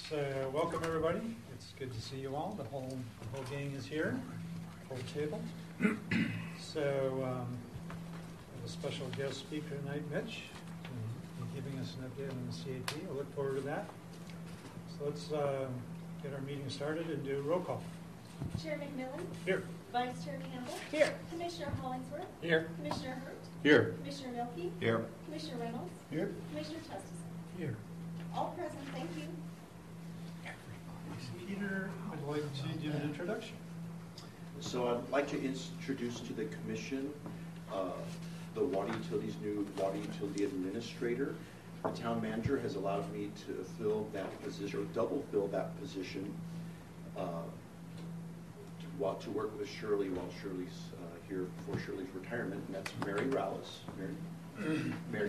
So welcome everybody. It's good to see you all. The whole gang is here. Full table. So we have a special guest speaker tonight, Mitch, giving us an update on the CAP. I look forward to that. So let's get our meeting started and do roll call. Chair McMillan? Here. Vice Chair Campbell? Here. Commissioner Hollingsworth? Here. Commissioner Hurt? Here. Commissioner Milkey? Here. Commissioner Reynolds? Here. Commissioner Testison? Here. All present, thank you. Peter, I'd like to do an introduction. So I'd like to introduce to the commission the water utilities new water utility administrator. The town manager has allowed me to fill that position, or double fill that position, to work with Shirley while Shirley's here for Shirley's retirement, and that's Mary Rallis. Mary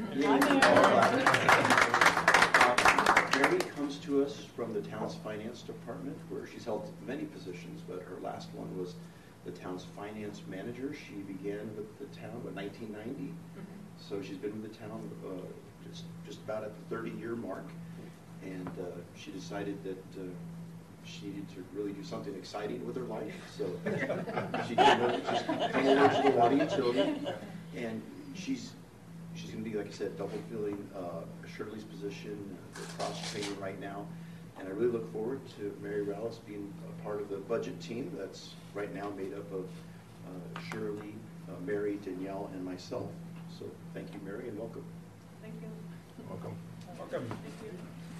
comes to us from the town's finance department, where she's held many positions, but her last one was the town's finance manager. She began with the town in 1990, so she's been with the town just about at the 30-year mark, and she decided that she needed to really do something exciting with her life, so she came over to the water utility, and she's going to be, like I said, double filling Shirley's position, cross-training right now, and I really look forward to Mary Rallis being a part of the budget team that's right now made up of Shirley, Mary, Danielle, and myself. So thank you, Mary, and welcome. Thank you. Welcome. Welcome. Thank you.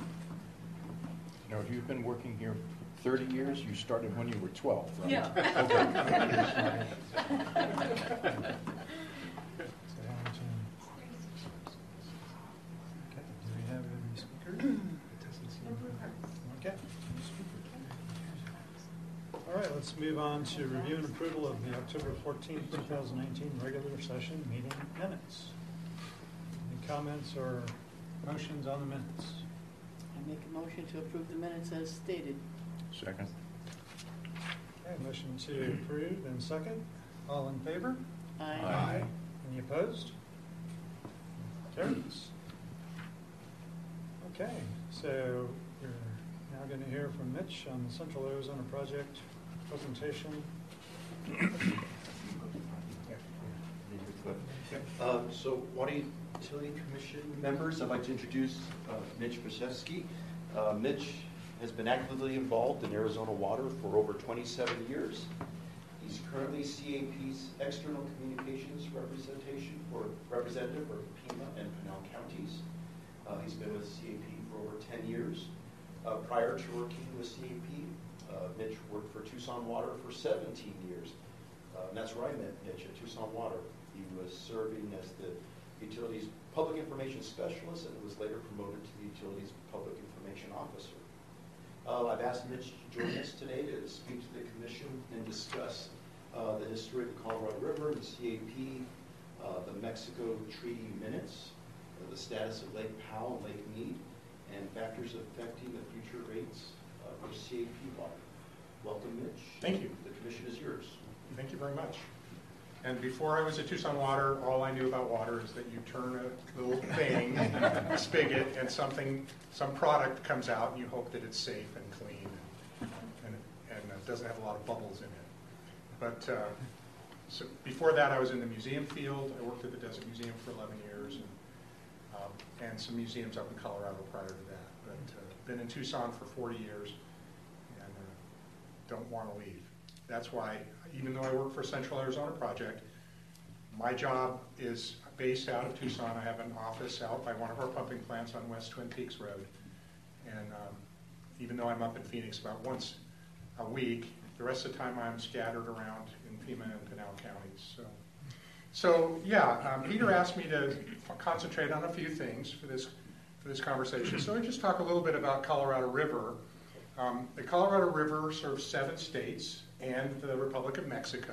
Now, you've been working here 30 years. You started when you were 12, right? Yeah. Okay. Do we have any speakers? Okay. All right, let's move on to review and approval of the October 14th, 2019 regular session meeting minutes. Any comments or motions on the minutes? I make a motion to approve the minutes as stated. Second. Okay, motion to approve and second. All in favor? Aye. Any opposed? Carries. Okay, so we're now going to hear from Mitch on the Central Arizona Project presentation. So Water Utility Commission members, I'd like to introduce Mitch Brzezowski. Mitch has been actively involved in Arizona water for over 27 years. He's currently CAP's External Communications Representative for Pima and Pinal counties. He's been with CAP for over 10 years. Prior to working with CAP, Mitch worked for Tucson Water for 17 years. And that's where I met Mitch, at Tucson Water. He was serving as the utility's public information specialist and was later promoted to the utility's public information officer. I've asked Mitch to join us today to speak to the commission and discuss the history of the Colorado River, the CAP, the Mexico Treaty minutes, the status of Lake Powell and Lake Mead, and factors affecting the future rates for CAP water. Welcome, Mitch. Thank you. The commission is yours. Thank you very much. And before I was at Tucson Water, all I knew about water is that you turn a little thing, a spigot, and some product comes out, and you hope that it's safe and clean, and doesn't have a lot of bubbles in it. But so before that, I was in the museum field. I worked at the Desert Museum for 11 years, and some museums up in Colorado prior to that. But been in Tucson for 40 years, and don't want to leave. That's why, even though I work for Central Arizona Project, my job is based out of Tucson. I have an office out by one of our pumping plants on West Twin Peaks Road. And even though I'm up in Phoenix about once a week, the rest of the time I'm scattered around in Pima and Pinal counties. So yeah, Peter asked me to concentrate on a few things for this conversation. So I just talk a little bit about Colorado River. The Colorado River serves 7 states and the Republic of Mexico.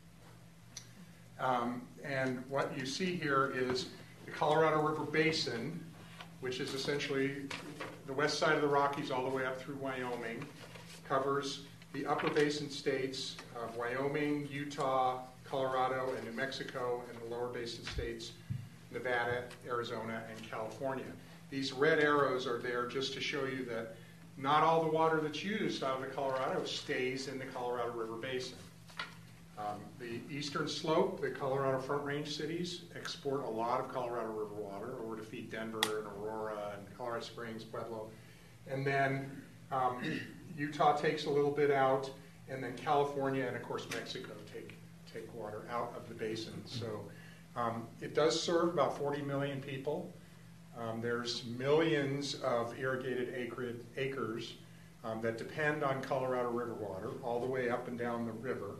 And what you see here is the Colorado River Basin, which is essentially the west side of the Rockies all the way up through Wyoming, covers the upper basin states of Wyoming, Utah, Colorado, and New Mexico, and the lower basin states, Nevada, Arizona, and California. These red arrows are there just to show you that not all the water that's used out of the Colorado stays in the Colorado River Basin. The eastern slope, the Colorado Front Range cities export a lot of Colorado River water over to feed Denver and Aurora and Colorado Springs, Pueblo. And then Utah takes a little bit out, and then California and, of course, Mexico take water out of the basin. So it does serve about 40 million people. There's millions of irrigated acres that depend on Colorado River water all the way up and down the river.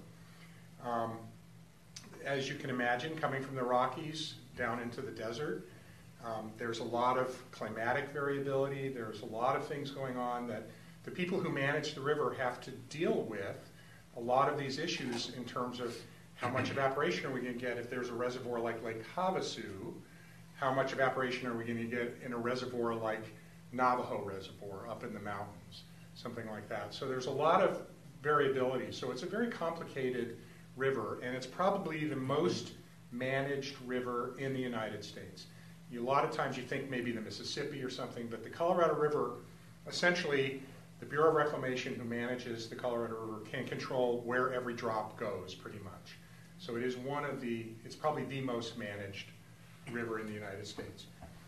As you can imagine, coming from the Rockies down into the desert, there's a lot of climatic variability. There's a lot of things going on that the people who manage the river have to deal with a lot of these issues in terms of how much evaporation are we going to get if there's a reservoir like Lake Havasu. How much evaporation are we going to get in a reservoir like Navajo Reservoir up in the mountains, something like that. So there's a lot of variability. So it's a very complicated river, and it's probably the most managed river in the United States. A lot of times you think maybe the Mississippi or something, but the Colorado River, essentially the Bureau of Reclamation, who manages the Colorado River, can control where every drop goes pretty much. So it is it's probably the most managed river in the United States.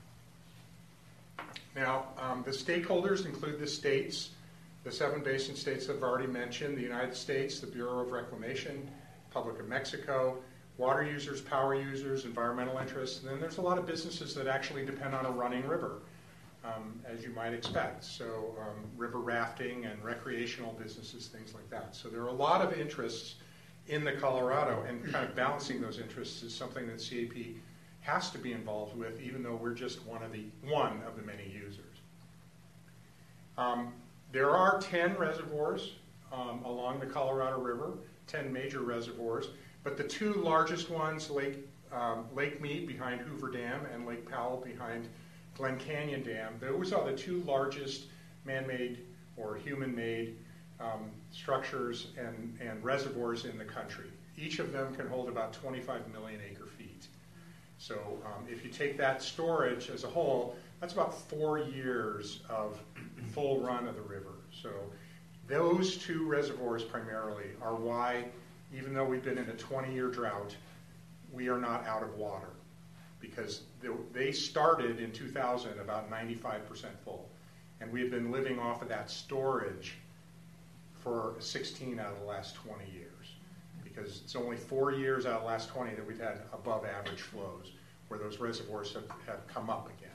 Now, the stakeholders include the states, the 7 basin states that I've already mentioned, the United States, the Bureau of Reclamation, Republic of Mexico, water users, power users, environmental interests, and then there's a lot of businesses that actually depend on a running river, as you might expect. So river rafting and recreational businesses, things like that. So there are a lot of interests in the Colorado, and kind of balancing those interests is something that CAP has to be involved with, even though we're just one of the many users. There are 10 reservoirs along the Colorado River, 10 major reservoirs, but the 2 largest ones, Lake Mead behind Hoover Dam and Lake Powell behind Glen Canyon Dam, those are the 2 largest man-made or human-made structures and reservoirs in the country. Each of them can hold about 25 million acre feet. So if you take that storage as a whole, that's about 4 years of full run of the river. So those 2 reservoirs primarily are why, even though we've been in a 20-year drought, we are not out of water, because they started in 2000 about 95% full, and we've been living off of that storage for 16 out of the last 20 years, because it's only 4 years out of the last 20 that we've had above average flows, where those reservoirs have come up again.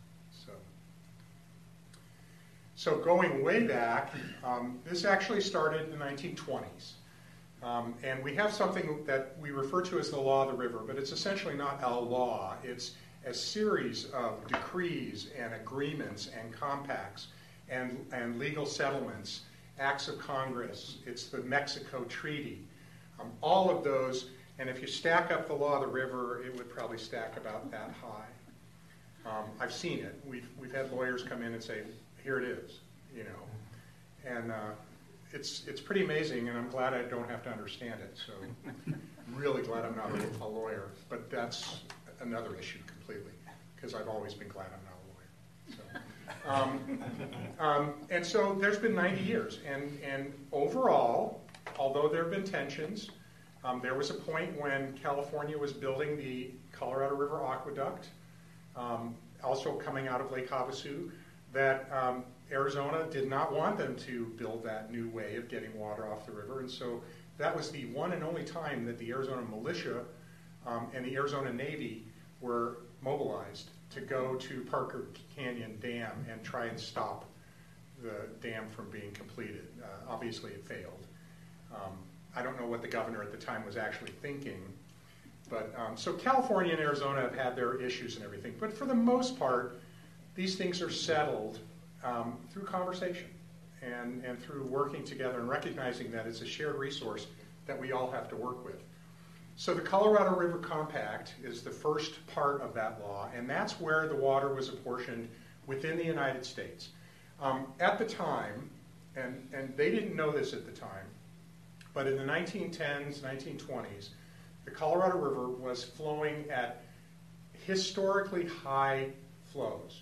So going way back, this actually started in the 1920s. And we have something that we refer to as the law of the river, but it's essentially not a law. It's a series of decrees and agreements and compacts and legal settlements, acts of Congress. It's the Mexico Treaty. All of those, and if you stack up the law of the river, it would probably stack about that high. I've seen it. We've had lawyers come in and say, here it is, you know. And it's pretty amazing, and I'm glad I don't have to understand it. So I'm really glad I'm not a lawyer. But that's another issue completely, because I've always been glad I'm not a lawyer. And so there's been 90 years. And overall, although there have been tensions, there was a point when California was building the Colorado River Aqueduct, also coming out of Lake Havasu, that Arizona did not want them to build that new way of getting water off the river. And so that was the one and only time that the Arizona militia and the Arizona Navy were mobilized to go to Parker Canyon Dam and try and stop the dam from being completed. Obviously it failed. I don't know what the governor at the time was actually thinking. But so California and Arizona have had their issues and everything. But for the most part, these things are settled through conversation and through working together and recognizing that it's a shared resource that we all have to work with. So the Colorado River Compact is the first part of that law, and that's where the water was apportioned within the United States. At the time, and they didn't know this at the time, but in the 1910s, 1920s, the Colorado River was flowing at historically high flows.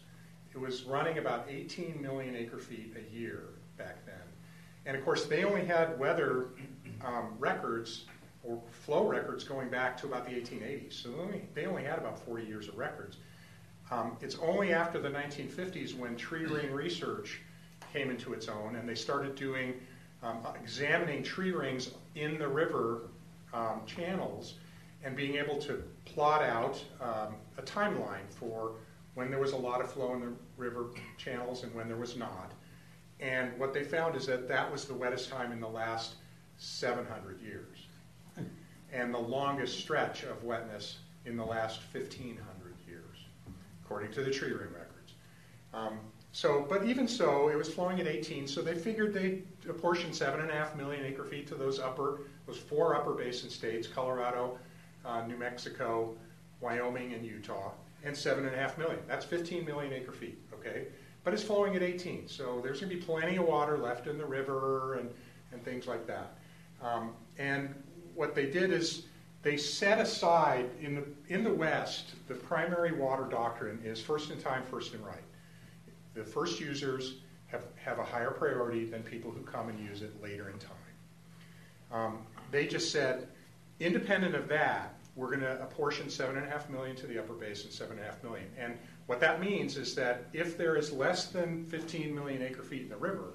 it was running about 18 million acre feet a year back then. And of course, they only had weather records or flow records going back to about the 1880s. So they only had about 40 years of records. It's only after the 1950s when tree ring research came into its own and they started doing examining tree rings in the river channels and being able to plot out a timeline for when there was a lot of flow in the river channels and when there was not. And what they found is that that was the wettest time in the last 700 years and the longest stretch of wetness in the last 1,500 years, according to the tree ring records. But even so, it was flowing at 18, so they figured they'd apportion 7.5 million acre feet to those 4 upper basin states, Colorado, New Mexico, Wyoming, and Utah, and 7.5 million. That's 15 million acre feet, okay? But it's flowing at 18, so there's going to be plenty of water left in the river and things like that. And what they did is they set aside, in the West, the primary water doctrine is first in time, first in right. The first users have a higher priority than people who come and use it later in time. They just said, independent of that, we're going to apportion 7.5 million to the upper basin, 7.5 million. And what that means is that if there is less than 15 million acre feet in the river,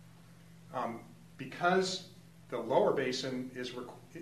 because the lower basin is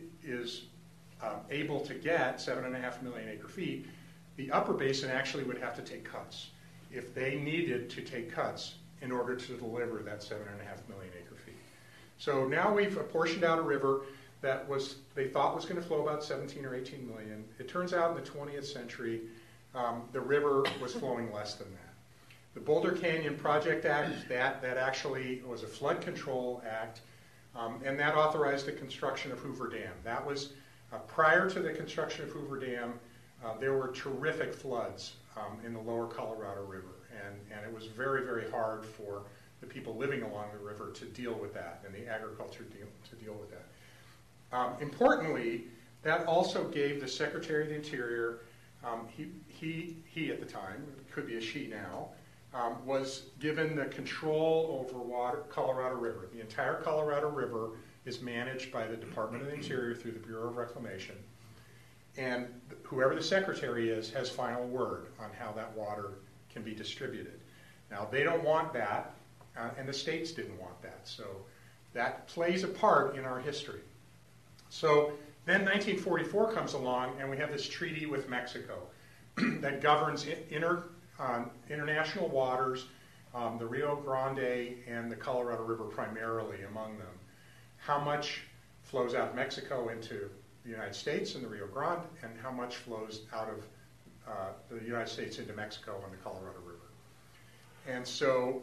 able to get 7.5 million acre feet, the upper basin actually would have to take cuts if they needed to take cuts in order to deliver that 7.5 million acre feet. So now we've apportioned out a river that they thought was going to flow about 17 or 18 million. It turns out in the 20th century, the river was flowing less than that. The Boulder Canyon Project Act, that actually was a flood control act, and that authorized the construction of Hoover Dam. That was prior to the construction of Hoover Dam. There were terrific floods in the lower Colorado River, and it was very, very hard for the people living along the river to deal with that and the agriculture to deal with that. Importantly, that also gave the Secretary of the Interior, he at the time, it could be a she now, was given the control over Colorado River. The entire Colorado River is managed by the Department of the Interior through the Bureau of Reclamation. And whoever the secretary is has final word on how that water can be distributed. Now, they don't want that, and the states didn't want that. So that plays a part in our history. So then 1944 comes along, and we have this treaty with Mexico that governs international waters, the Rio Grande and the Colorado River primarily among them. How much flows out of Mexico into the United States in the Rio Grande, and how much flows out of the United States into Mexico on the Colorado River. And so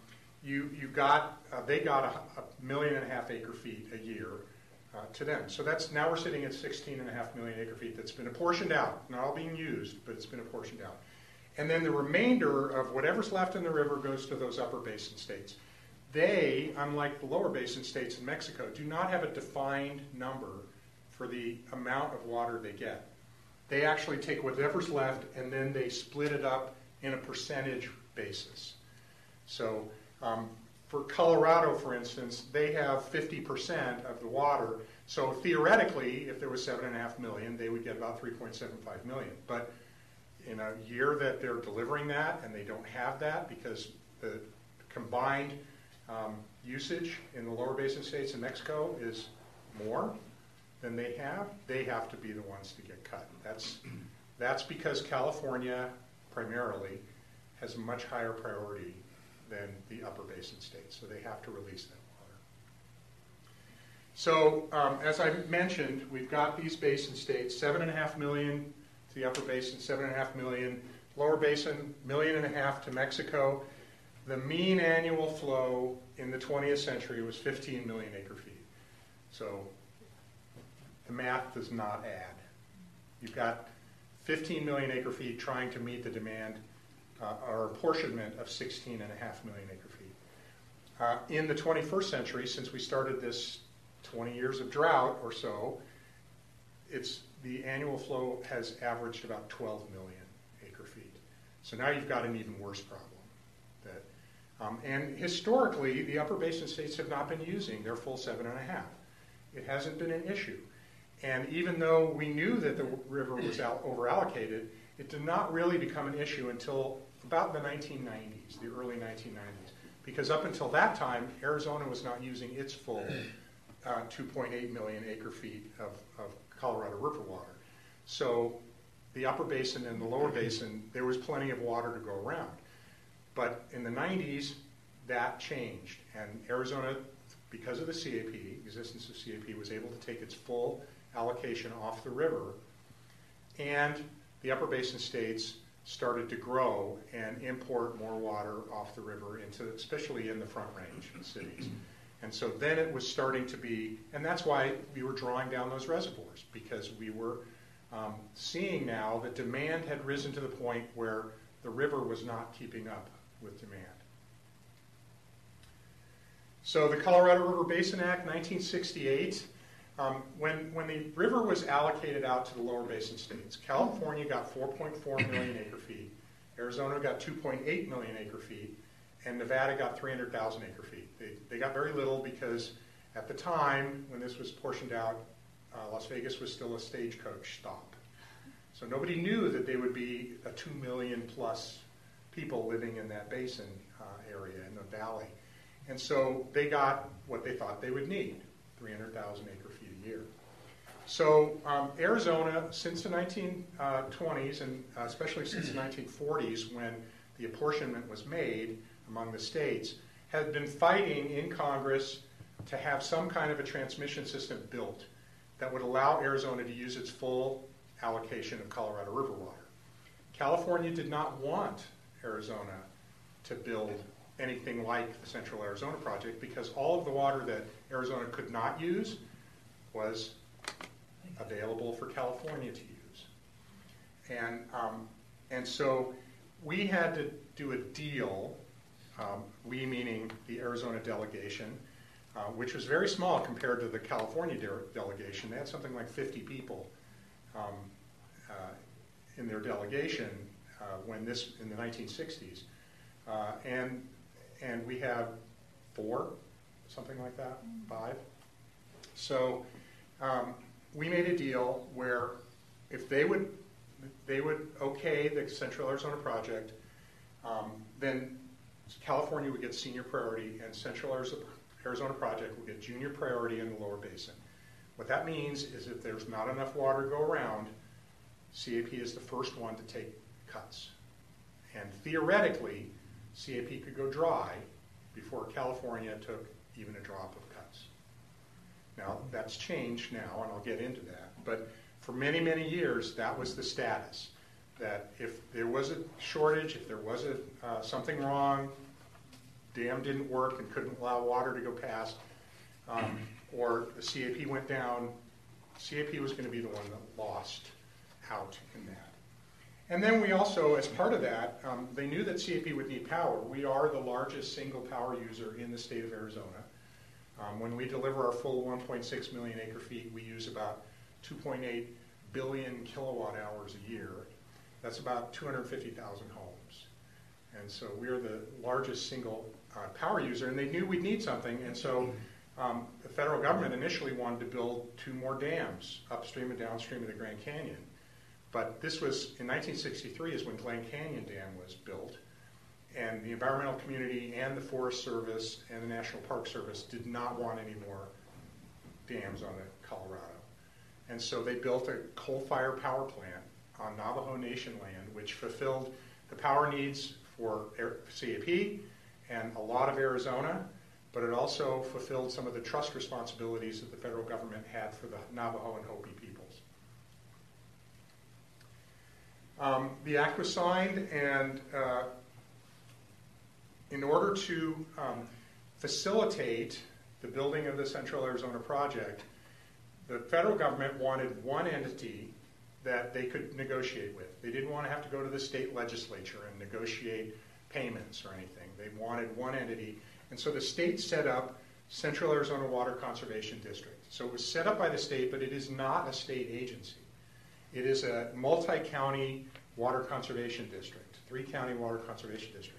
they got 1.5 million acre feet a year to them. So now we're sitting at 16.5 million acre feet that's been apportioned out, not all being used, but it's been apportioned out. And then the remainder of whatever's left in the river goes to those upper basin states. They, unlike the lower basin states in Mexico, do not have a defined number for the amount of water they get. They actually take whatever's left and then they split it up in a percentage basis. So for Colorado, for instance, they have 50% of the water. So theoretically, if there was 7.5 million, they would get about 3.75 million. But in a year that they're delivering that and they don't have that because the combined usage in the lower basin states in Mexico is more than they have to be the ones to get cut. That's because California primarily has a much higher priority than the upper basin states, so they have to release that water. So as I mentioned, we've got these basin states, 7.5 million to the upper basin, 7.5 million, lower basin, 1.5 million to Mexico. The mean annual flow in the 20th century was 15 million acre feet. So the math does not add. You've got 15 million acre feet trying to meet the demand or apportionment of 16.5 million acre feet. In the 21st century, since we started this 20 years of drought or so, the annual flow has averaged about 12 million acre feet. So now you've got an even worse problem. And historically, the upper basin states have not been using their full 7.5. It hasn't been an issue. And even though we knew that the river was over-allocated, it did not really become an issue until about the 1990s, the early 1990s. Because up until that time, Arizona was not using its full 2.8 million acre-feet of Colorado River water. So the upper basin and the lower basin, there was plenty of water to go around. But in the 90s, that changed. And Arizona, because of the CAP, existence of CAP, was able to take its full allocation off the river. And the upper basin states started to grow and import more water off the river, especially in the Front Range cities. And so then it was starting to be, and that's why we were drawing down those reservoirs, because we were seeing now that demand had risen to the point where the river was not keeping up with demand. So the Colorado River Basin Act, 1968, when the river was allocated out to the lower basin states, California got 4.4 million acre-feet, Arizona got 2.8 million acre-feet, and Nevada got 300,000 acre-feet. They got very little because at the time when this was portioned out, Las Vegas was still a stagecoach stop. So nobody knew that there would be a 2 million plus people living in that basin area in the valley. And so they got what they thought they would need, 300,000 acre-feet a year. So Arizona, since the 1920s, and especially since the 1940s when the apportionment was made among the states, had been fighting in Congress to have some kind of a transmission system built that would allow Arizona to use its full allocation of Colorado River water. California did not want Arizona to build anything like the Central Arizona Project because all of the water that Arizona could not use was available for California to use. And so we had to do a deal, we meaning the Arizona delegation, which was very small compared to the California delegation. They had something like 50 people in their delegation in the 1960s. And we have 4, something like that, 5. So we made a deal where if they would okay the Central Arizona Project, then California would get senior priority and Central Arizona Project would get junior priority in the lower basin. What that means is if there's not enough water to go around, CAP is the first one to take cuts. And theoretically, CAP could go dry before California took even a drop of cuts. Now, that's changed now, and I'll get into that. But for many, many years, that was the status. That if there was a shortage, if there was something wrong, dam didn't work and couldn't allow water to go past, or the CAP went down, CAP was going to be the one that lost out in that. And then we also, as part of that, they knew that CAP would need power. We are the largest single power user in the state of Arizona. When we deliver our full 1.6 million acre-feet, we use about 2.8 billion kilowatt hours a year. That's about 250,000 homes. And so we're the largest single power user, and they knew we'd need something, and so the federal government initially wanted to build 2 more dams upstream and downstream of the Grand Canyon. But this was, in 1963 is when Glen Canyon Dam was built, and the environmental community and the Forest Service and the National Park Service did not want any more dams on the Colorado. And so they built a coal-fired power plant on Navajo Nation land, which fulfilled the power needs for CAP and a lot of Arizona, but it also fulfilled some of the trust responsibilities that the federal government had for the Navajo and Hopi peoples. The act was signed, and in order to facilitate the building of the Central Arizona Project, the federal government wanted one entity that they could negotiate with. They didn't want to have to go to the state legislature and negotiate payments or anything. They wanted one entity. And so the state set up Central Arizona Water Conservation District. So it was set up by the state, but it is not a state agency. It is a multi-county water conservation district, 3-county water conservation district.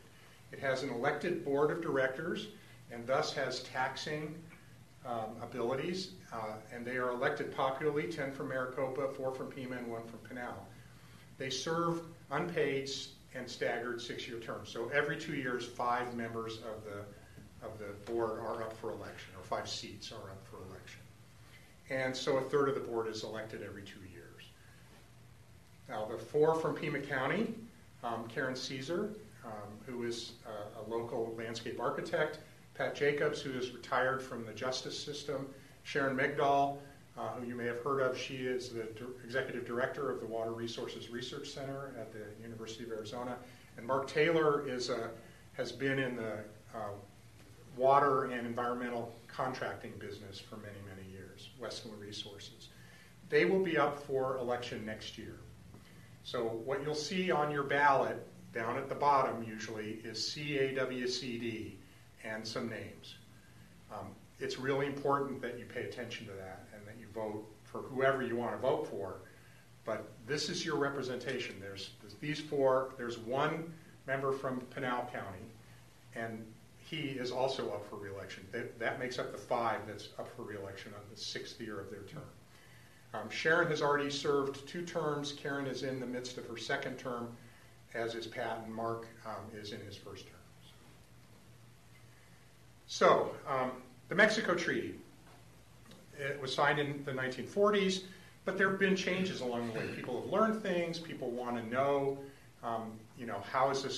It has an elected board of directors and thus has taxing abilities, and they are elected popularly, 10 from Maricopa, 4 from Pima, and 1 from Pinal. They serve unpaid and staggered 6-year terms. So every 2 years, 5 members of the board are up for election, or 5 seats are up for election. And so a third of the board is elected every 2 years. Now the 4 from Pima County, Karen Caesar, who is a local landscape architect, Pat Jacobs, who is retired from the justice system, Sharon Megdal, who you may have heard of. She is the executive director of the Water Resources Research Center at the University of Arizona. And Mark Taylor has been in the water and environmental contracting business for many, many years, Westland Resources. They will be up for election next year. So what you'll see on your ballot down at the bottom usually is CAWCD and some names. It's really important that you pay attention to that and that you vote for whoever you want to vote for. But this is your representation. There's these 4. There's 1 member from Pinal County, and he is also up for re-election. That makes up the 5 that's up for re-election on the 6th year of their term. Sharon has already served 2 terms. Karen is in the midst of her 2nd term, as is Pat, and Mark is in his 1st term. So, the Mexico Treaty. It was signed in the 1940s, but there have been changes along the way. People have learned things. People want to know, how is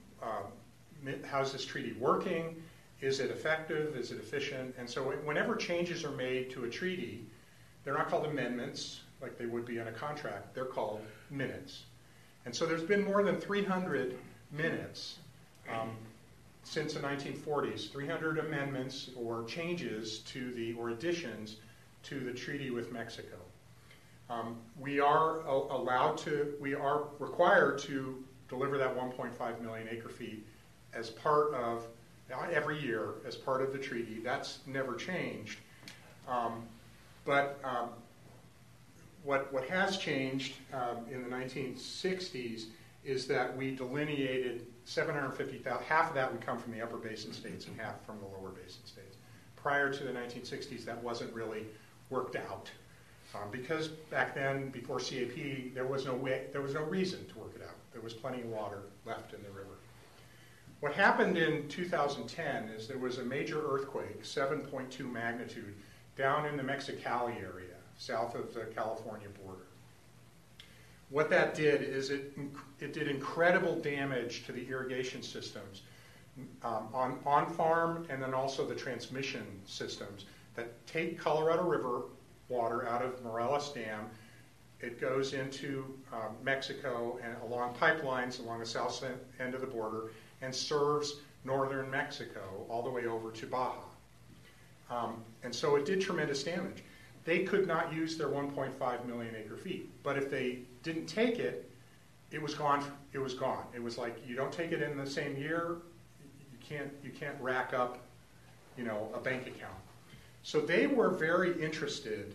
this treaty working? Is it effective? Is it efficient? And so whenever changes are made to a treaty, they're not called amendments like they would be in a contract. They're called minutes. And so there's been more than 300 minutes since the 1940s, 300 amendments or changes or additions to the treaty with Mexico. We are required to deliver that 1.5 million acre feet as part of, every year, as part of the treaty. That's never changed. But what has changed in the 1960s is that we delineated 750,000, half of that would come from the upper basin states and half from the lower basin states. Prior to the 1960s, that wasn't really worked out. Because back then, before CAP, there was no reason to work it out. There was plenty of water left in the river. What happened in 2010 is there was a major earthquake, 7.2 magnitude, down in the Mexicali area, south of the California border. What that did is it did incredible damage to the irrigation systems on farm, and then also the transmission systems that take Colorado River water out of Morelos Dam. It goes into Mexico and along pipelines along the south end of the border and serves northern Mexico all the way over to Baja. And so it did tremendous damage. They could not use their 1.5 million acre feet, but if they didn't take it, it was gone. It was gone. It was like, you don't take it in the same year, you can't rack up, a bank account. So they were very interested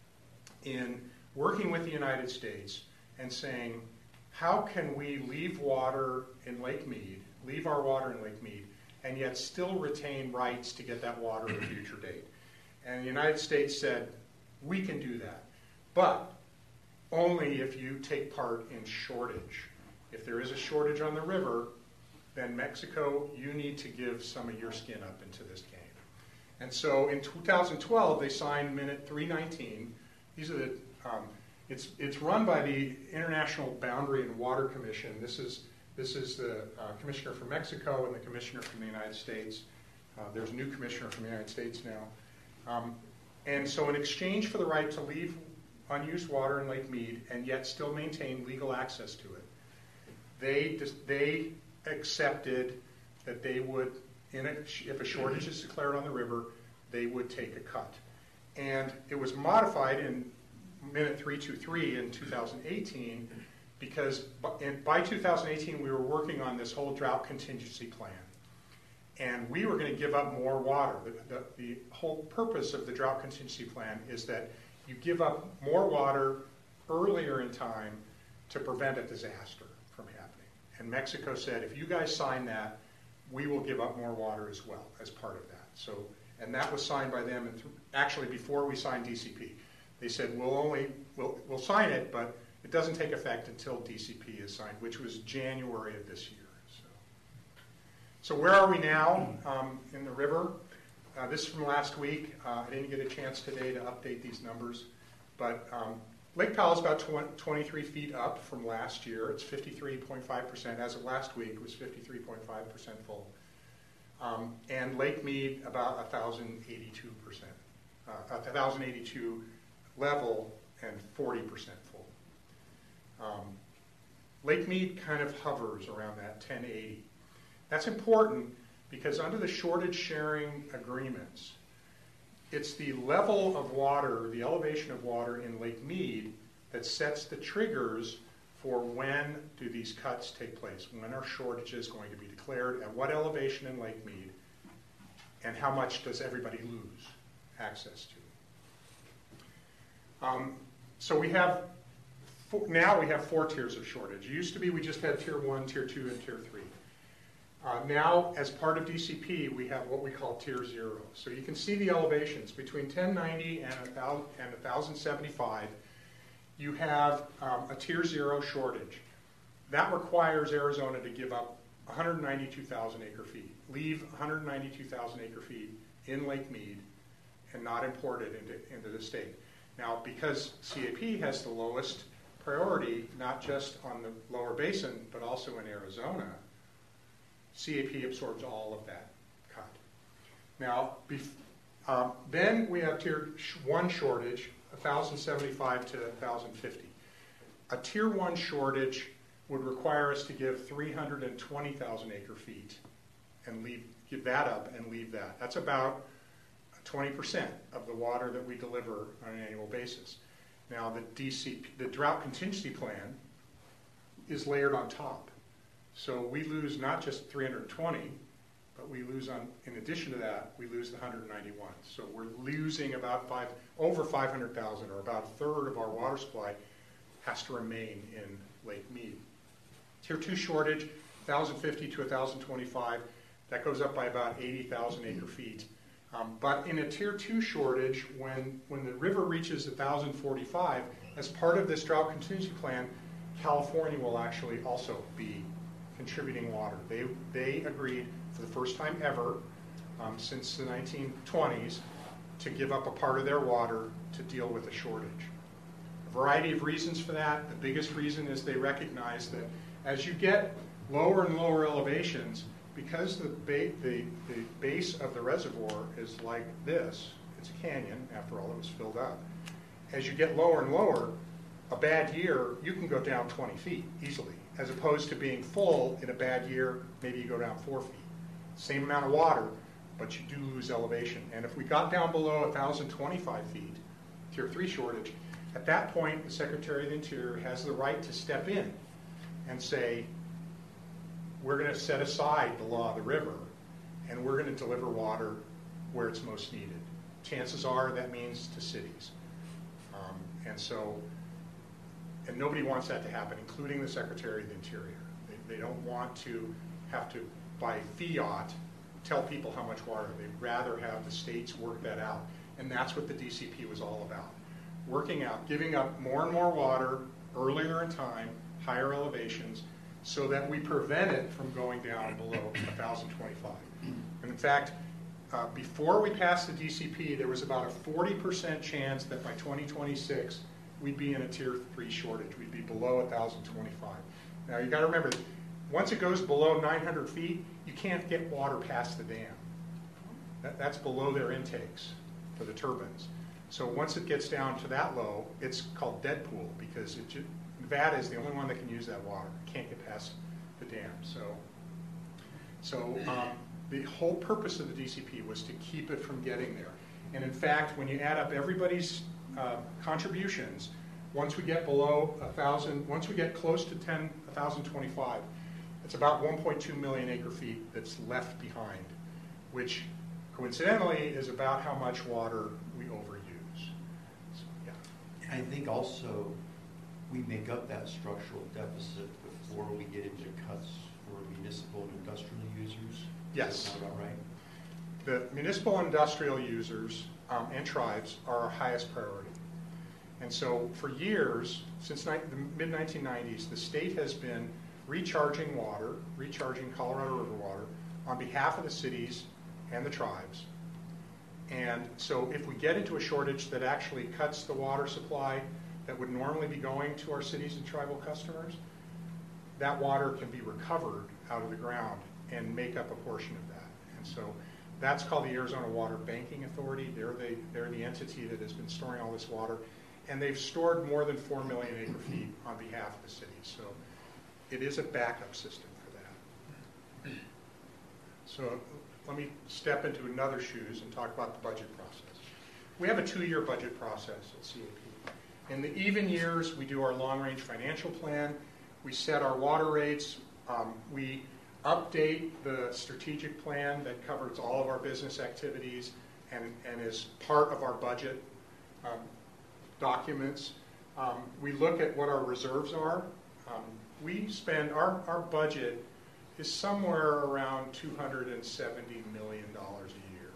in working with the United States and saying, how can we leave water in Lake Mead, leave our water in Lake Mead, and yet still retain rights to get that water at a future date? And the United States said, we can do that, but only if you take part in shortage. If there is a shortage on the river, then Mexico, you need to give some of your skin up into this game. And so in 2012, they signed Minute 319. These are the, it's run by the International Boundary and Water Commission. This is the commissioner from Mexico and the commissioner from the United States. There's a new commissioner from the United States now. And so in exchange for the right to leave unused water in Lake Mead and yet still maintain legal access to it, they accepted that they would, if a shortage is declared on the river, they would take a cut. And it was modified in Minute 323 in 2018 because by 2018 we were working on this whole drought contingency plan. And we were going to give up more water. The whole purpose of the drought contingency plan is that you give up more water earlier in time to prevent a disaster from happening. And Mexico said, if you guys sign that, we will give up more water as well as part of that. So, and that was signed by them, and actually before we signed DCP. They said, we'll sign it, but it doesn't take effect until DCP is signed, which was January of this year. So where are we now in the river? This is from last week. I didn't get a chance today to update these numbers, but Lake Powell is about 23 feet up from last year. It's 53.5%. As of last week, it was 53.5% full. And Lake Mead about 1,082%, 1,082 level and 40% full. Lake Mead kind of hovers around that 1080. That's important because under the shortage sharing agreements, it's the level of water, the elevation of water in Lake Mead that sets the triggers for when do these cuts take place, when are shortages going to be declared, at what elevation in Lake Mead, and how much does everybody lose access to. So we have, now we have 4 tiers of shortage. It used to be we just had Tier 1, Tier 2, and Tier 3. Now, as part of DCP, we have what we call Tier 0. So you can see the elevations. Between 1090 and 1075, you have a Tier 0 shortage. That requires Arizona to give up 192,000 acre feet, leave 192,000 acre feet in Lake Mead and not import it into the state. Now, because CAP has the lowest priority, not just on the lower basin, but also in Arizona, CAP absorbs all of that cut. Now, then we have Tier 1 shortage, 1,075 to 1,050. A Tier 1 shortage would require us to give 320,000 acre feet and give that up and leave that. That's about 20% of the water that we deliver on an annual basis. Now, the drought contingency plan is layered on top. So we lose not just 320, but we lose in addition to that, we lose the 191. So we're losing about over 500,000, or about a third of our water supply has to remain in Lake Mead. Tier 2 shortage, 1,050 to 1,025. That goes up by about 80,000 acre feet. But in a Tier 2 shortage, when the river reaches 1,045, as part of this drought contingency plan, California will actually also be contributing water. They agreed for the first time ever since the 1920s to give up a part of their water to deal with a shortage. A variety of reasons for that. The biggest reason is they recognize that as you get lower and lower elevations, because the base of the reservoir is like this, it's a canyon, after all, it was filled up. As you get lower and lower, a bad year, you can go down 20 feet easily, as opposed to being full in a bad year, maybe you go down 4 feet. Same amount of water, but you do lose elevation. And if we got down below 1,025 feet, Tier 3 shortage, at that point, the Secretary of the Interior has the right to step in and say, we're going to set aside the law of the river, and we're going to deliver water where it's most needed. Chances are that means to cities. And nobody wants that to happen, including the Secretary of the Interior. They don't want to have to, by fiat, tell people how much water. They'd rather have the states work that out. And that's what the DCP was all about. Working out, giving up more and more water earlier in time, higher elevations, so that we prevent it from going down below 1,025. And in fact, before we passed the DCP, there was about a 40% chance that by 2026, we'd be in a Tier 3 shortage. We'd be below 1,025. Now, you got to remember, once it goes below 900 feet, you can't get water past the dam. That's below their intakes for the turbines. So once it gets down to that low, it's called dead pool, because Nevada is the only one that can use that water. It can't get past the dam. So the whole purpose of the DCP was to keep it from getting there. And in fact, when you add up everybody's contributions, once we get below 1,000, once we get close to 1,025, it's about 1.2 million acre feet that's left behind, which coincidentally is about how much water we overuse. So, yeah. I think also we make up that structural deficit before we get into cuts for municipal and industrial users. Yes. Is that about right? The municipal industrial users and tribes are our highest priority. And so for years, since the mid-1990s, the state has been recharging Colorado River water on behalf of the cities and the tribes. And so if we get into a shortage that actually cuts the water supply that would normally be going to our cities and tribal customers, that water can be recovered out of the ground and make up a portion of that. And so that's called the Arizona Water Banking Authority. They're the entity that has been storing all this water. And they've stored more than 4 million acre feet on behalf of the city. So it is a backup system for that. So let me step into another shoes and talk about the budget process. We have a 2-year budget process at CAP. In the even years, we do our long-range financial plan. We set our water rates. We update the strategic plan that covers all of our business activities and is part of our budget documents. We look at what our reserves are. We spend, our budget is somewhere around $270 million a year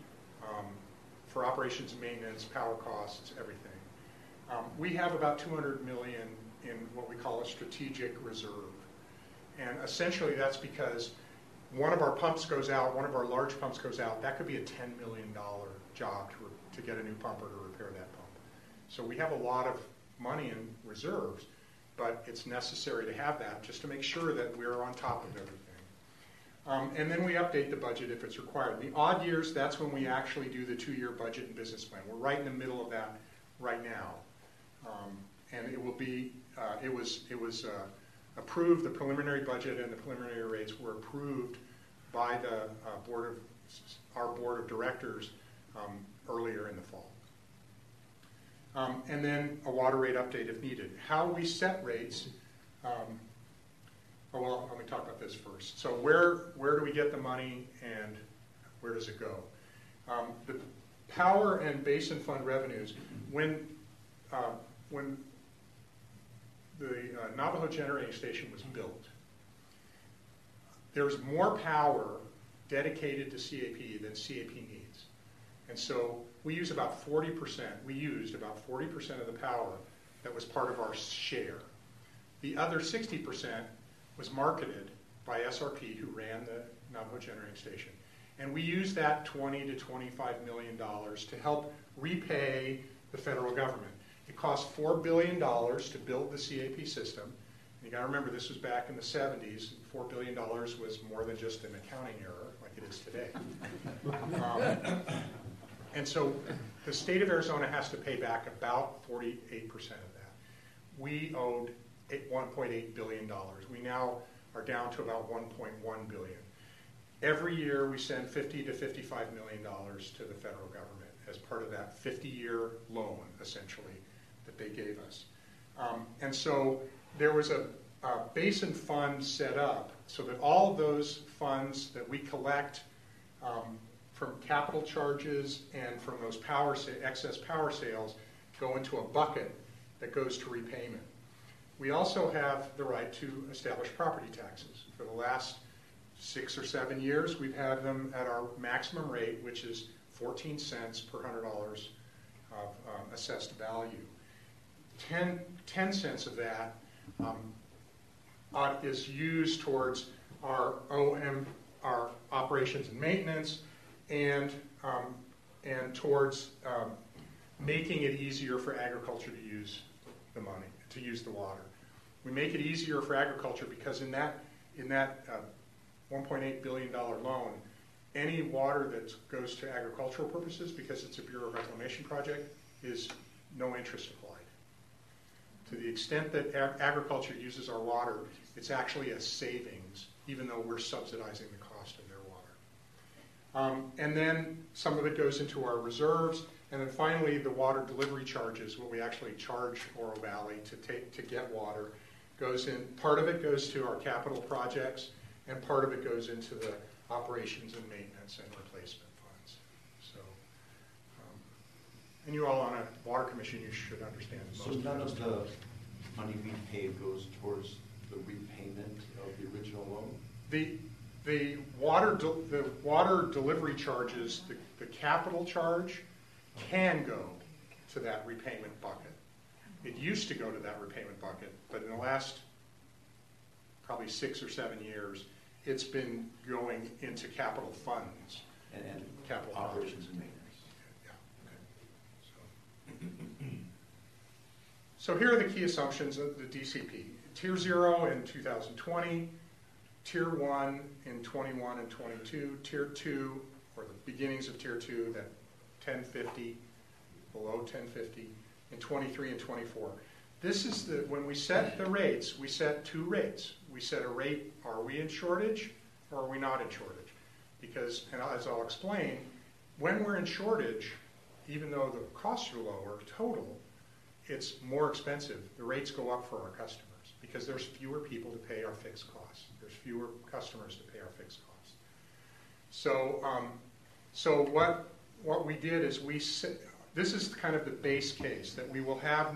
for operations and maintenance, power costs, everything. We have about $200 million in what we call a strategic reserve. And essentially that's because one of our pumps goes out, one of our large pumps goes out, that could be a $10 million job to get a new pump or to repair that pump. So we have a lot of money in reserves, but it's necessary to have that just to make sure that we're on top of everything. And then we update the budget if it's required. In the odd years, that's when we actually do the 2-year budget and business plan. We're right in the middle of that right now. And it will be, it was approved, the preliminary budget and the preliminary rates were approved by the our board of directors earlier in the fall. And then a water rate update if needed. How we set rates, well, let me talk about this first. So where do we get the money and where does it go? The power and basin fund revenues, when the Navajo generating station was built, there's more power dedicated to CAP than CAP needs. And so we use about 40%, we used about 40% of the power that was part of our share. The other 60% was marketed by SRP, who ran the Navajo generating station. And we used that $20 to $25 million to help repay the federal government. It cost $4 billion to build the CAP system. And you got to remember, this was back in the 70s. $4 billion was more than just an accounting error like it is today. And so the state of Arizona has to pay back about 48% of that. We owed $1.8 billion. We now are down to about $1.1 billion. Every year we send $50 to $55 million to the federal government as part of that 50-year loan, essentially, that they gave us. And so there was a basin fund set up so that all of those funds that we collect from capital charges and from those excess power sales go into a bucket that goes to repayment. We also have the right to establish property taxes. For the last 6 or 7 years, we've had them at our maximum rate, which is 14 cents per $100 of assessed value. 10 cents of that is used towards our our operations and maintenance, and towards making it easier for agriculture to use the money, to use the water. We make it easier for agriculture because in that $1.8 billion loan, any water that goes to agricultural purposes, because it's a Bureau of Reclamation project, is no interest applied. To the extent that agriculture uses our water, it's actually a savings, even though we're subsidizing the cost of their water. And then some of it goes into our reserves, and then finally the water delivery charges, what we actually charge Oro Valley to get water, goes in. Part of it goes to our capital projects, and part of it goes into the operations and maintenance and replacement funds. So, and you all on a water commission, you should understand most So of none those of the money we pay goes towards the repayment of the original loan? The water delivery charges, the capital charge, can go to that repayment bucket. It used to go to that repayment bucket, but in the last probably 6 or 7 years, it's been going into capital funds. And Capital operations and maintenance. Yeah, okay. So here are the key assumptions of the DCP. Tier 0 in 2020, Tier 1 in 21 and 22, Tier 2, or the beginnings of Tier 2, that 1050, below 1050, in 23 and 24. This is when we set the rates, we set 2 rates. We set a rate, are we in shortage or are we not in shortage? Because, and as I'll explain, when we're in shortage, even though the costs are lower total, it's more expensive. The rates go up for our customers because there's fewer people to pay our fixed costs. There's fewer customers to pay our fixed costs. So, what we did is this is kind of the base case, that we will have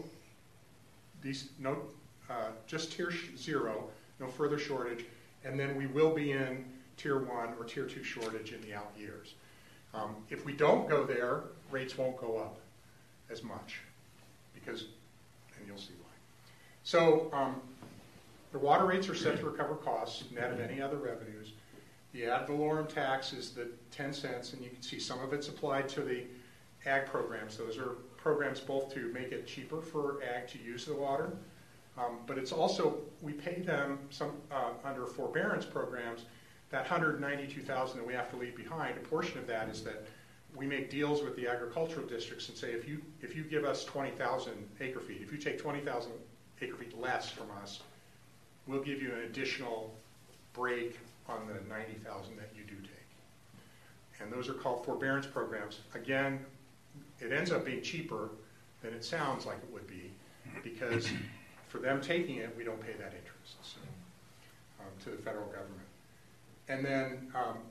just Tier 0, no further shortage, and then we will be in Tier 1 or Tier 2 shortage in the out years. If we don't go there, rates won't go up as much, and you'll see why. So the water rates are set to recover costs, net of any other revenues. The ad valorem tax is the 10 cents, and you can see some of it's applied to the ag programs. Those are programs both to make it cheaper for ag to use the water, but it's also, we pay them under forbearance programs, that $192,000 that we have to leave behind. A portion of that is that we make deals with the agricultural districts and say, if you give us 20,000 acre feet, if you take 20,000 acre feet less from us, we'll give you an additional break on the 90,000 that you do take. And those are called forbearance programs. Again, it ends up being cheaper than it sounds like it would be, because for them taking it, we don't pay that interest to the federal government. And then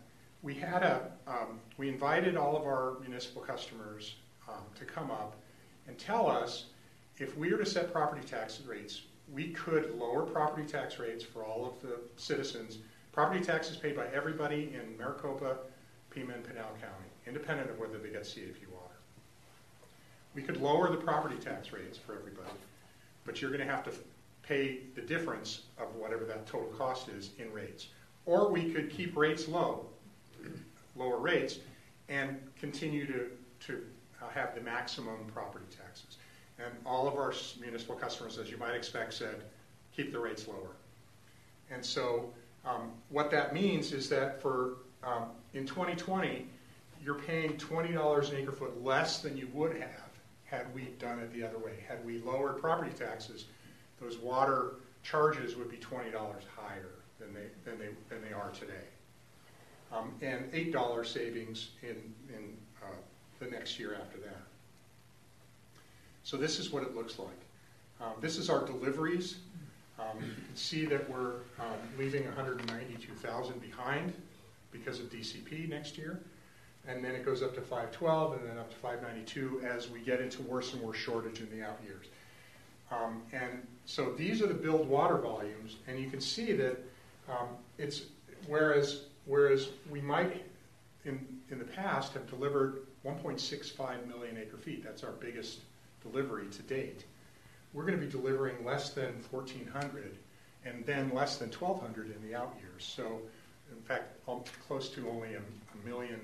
we invited all of our municipal customers to come up and tell us if we were to set property tax rates, we could lower property tax rates for all of the citizens. Property tax is paid by everybody in Maricopa, Pima, and Pinal County, independent of whether they get CAP water. We could lower the property tax rates for everybody, but you're going to have to pay the difference of whatever that total cost is in rates. Or we could keep rates low, lower rates, and continue to have the maximum property taxes. And all of our municipal customers, as you might expect, said, keep the rates lower. And so what that means is that for in 2020, you're paying $20 an acre foot less than you would have had we done it the other way. Had we lowered property taxes, those water charges would be $20 higher than they are today. And $8 savings in the next year after that. So this is what it looks like. This is our deliveries. You can see that we're leaving 192,000 behind because of DCP next year. And then it goes up to 512 and then up to 592 as we get into worse and worse shortage in the out years. And so these are the billed water volumes, and you can see that it's whereas we might in the past have delivered 1.65 million acre feet. That's our biggest delivery to date. We're going to be delivering less than 1,400 and then less than 1,200 in the out years. So, in fact, close to only a million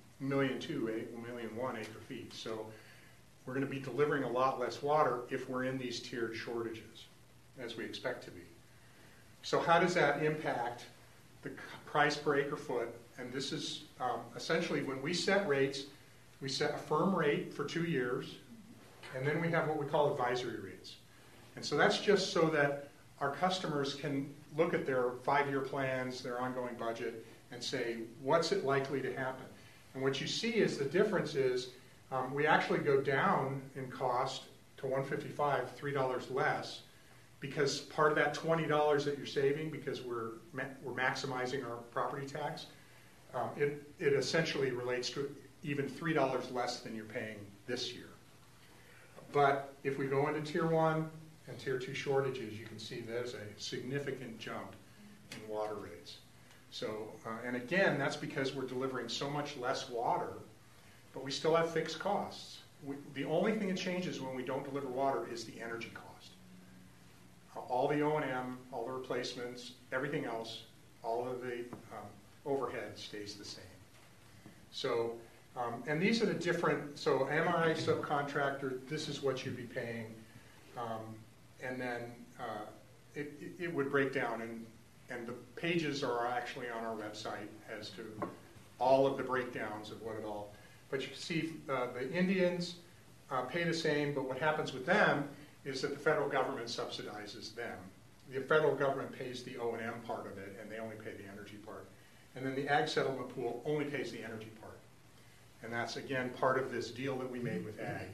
acre feet. So we're going to be delivering a lot less water if we're in these tiered shortages, as we expect to be. So how does that impact the price per acre foot? And this is essentially when we set rates, we set a firm rate for 2 years, and then we have what we call advisory rates. And so that's just so that our customers can look at their 5-year plans, their ongoing budget, and say, what's it likely to happen? And what you see is the difference is we actually go down in cost to $1.55, $3 less, because part of that $20 that you're saving, because we're maximizing our property tax, it essentially relates to even $3 less than you're paying this year. But if we go into Tier 1 and Tier 2 shortages, you can see there's a significant jump in water rates. So, and again, that's because we're delivering so much less water, but we still have fixed costs. The only thing that changes when we don't deliver water is the energy cost. All the O&M, all the replacements, everything else, all of the overhead stays the same. So, and these are the different, so MI subcontractor, this is what you'd be paying. And then it would break down, and the pages are actually on our website as to all of the breakdowns of what it all. But you can see the Indians pay the same, but what happens with them is that the federal government subsidizes them. The federal government pays the O&M part of it, and they only pay the energy part. And then the Ag Settlement Pool only pays the energy part. And that's, again, part of this deal that we made with Ag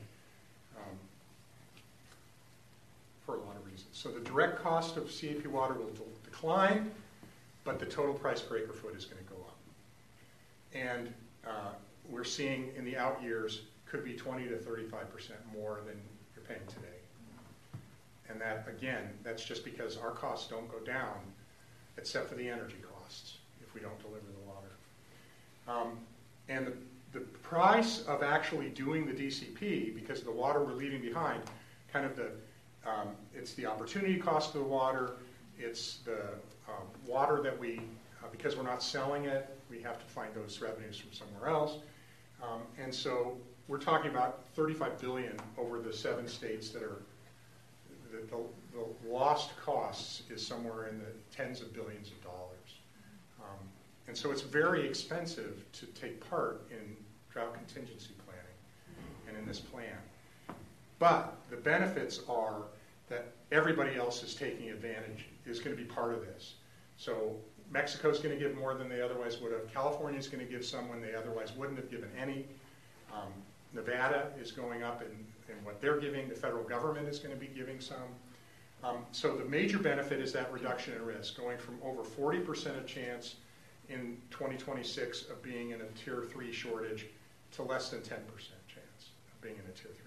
for a lot of reasons. So the direct cost of CAP water will decline, but the total price per acre foot is going to go up. And we're seeing in the out years could be 20 to 35% more than you're paying today. And that, again, that's just because our costs don't go down except for the energy costs if we don't deliver the water. And the price of actually doing the DCP, because of the water we're leaving behind, kind of it's the opportunity cost of the water, it's the water that we, because we're not selling it, we have to find those revenues from somewhere else. And so we're talking about $35 billion over the 7 states that are, the lost costs is somewhere in the tens of billions of dollars. And so it's very expensive to take part in drought contingency planning and in this plan. But the benefits are that everybody else is taking advantage, is going to be part of this. So Mexico's going to give more than they otherwise would have. California's going to give some when they otherwise wouldn't have given any. Nevada is going up in what they're giving. The federal government is going to be giving some. So the major benefit is that reduction in risk, going from over 40% of chance in 2026 of being in a Tier 3 shortage to less than 10% chance of being in a Tier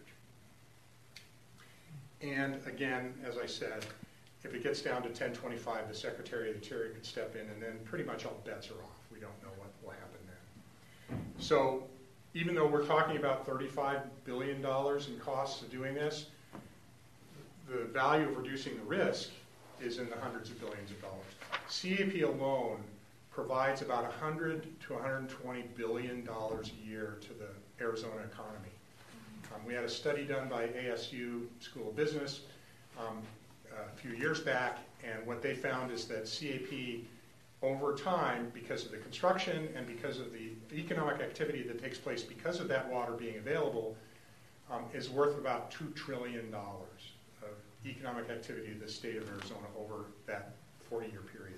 3 shortage. And again, as I said, if it gets down to 1025, the Secretary of the Interior could step in, and then pretty much all bets are off. We don't know what will happen then. So even though we're talking about $35 billion in costs of doing this, the value of reducing the risk is in the hundreds of billions of dollars. CAP alone provides about $100 to $120 billion a year to the Arizona economy. We had a study done by ASU School of Business a few years back, and what they found is that CAP over time, because of the construction and because of the economic activity that takes place because of that water being available, is worth about $2 trillion of economic activity in the state of Arizona over that 40-year period.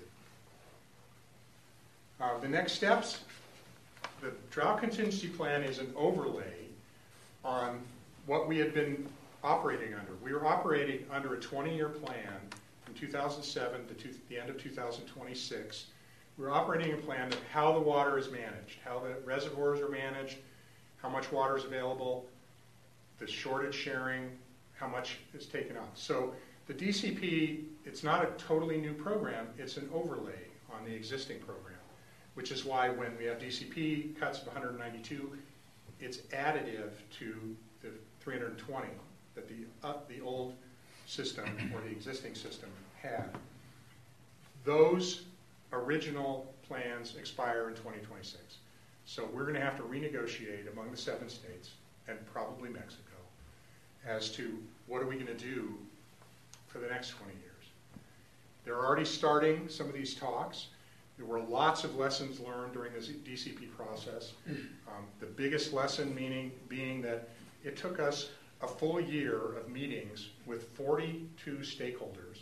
The next steps, the drought contingency plan is an overlay on what we had been operating under. We were operating under a 20-year plan from 2007 to the end of 2026. We were operating a plan of how the water is managed, how the reservoirs are managed, how much water is available, the shortage sharing, how much is taken up. So the DCP, it's not a totally new program, it's an overlay on the existing program, which is why when we have DCP cuts of 192, it's additive to the 320 that the old system or the existing system had. Those original plans expire in 2026. So we're going to have to renegotiate among the 7 states and probably Mexico as to what are we going to do for the next 20 years. They're already starting some of these talks. There were lots of lessons learned during this DCP process. The biggest lesson being that it took us a full year of meetings with 42 stakeholders,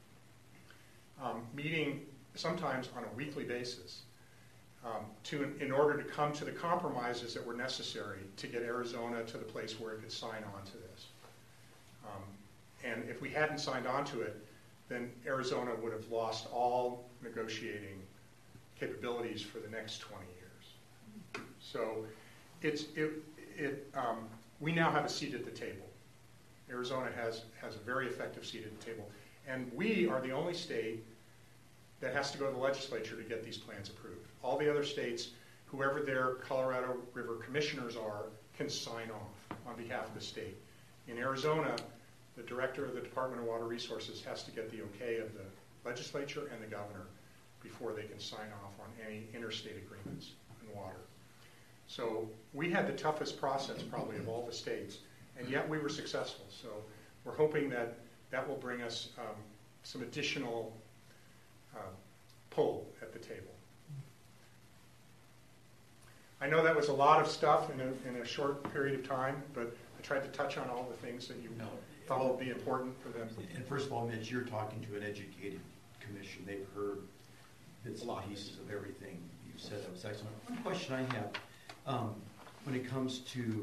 meeting sometimes on a weekly basis, in order to come to the compromises that were necessary to get Arizona to the place where it could sign on to this. And if we hadn't signed on to it, then Arizona would have lost all negotiating capabilities for the next 20 years. So we now have a seat at the table. Arizona has a very effective seat at the table. And we are the only state that has to go to the legislature to get these plans approved. All the other states, whoever their Colorado River commissioners are, can sign off on behalf of the state. In Arizona, the director of the Department of Water Resources has to get the okay of the legislature and the governor before they can sign off on any interstate agreements in water. So we had the toughest process probably of all the states, and yet we were successful. So we're hoping that that will bring us some additional pull at the table. I know that was a lot of stuff in a short period of time, but I tried to touch on all the things that you thought would be important for them. And first of all, Mitch, you're talking to an educated commission. They've heard bits and pieces of everything you said. That was excellent. One question I have, when it comes to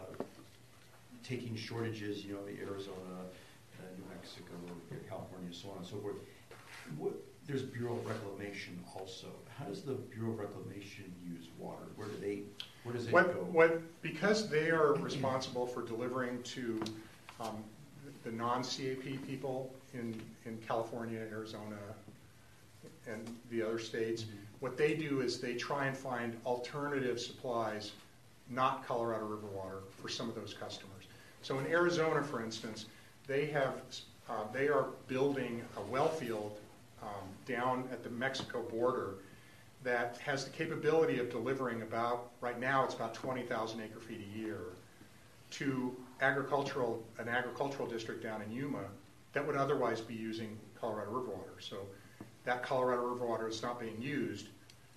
taking shortages, you know, Arizona, New Mexico, California, so on and so forth, there's Bureau of Reclamation also. How does the Bureau of Reclamation use water? Where does it go? Because they are responsible for delivering to the non-CAP people in California, Arizona, and the other states, what they do is they try and find alternative supplies, not Colorado River water, for some of those customers. So in Arizona, for instance, they are building a well field down at the Mexico border that has the capability of delivering right now it's about 20,000 acre feet a year to an agricultural district down in Yuma that would otherwise be using Colorado River water. So that Colorado River water that's not being used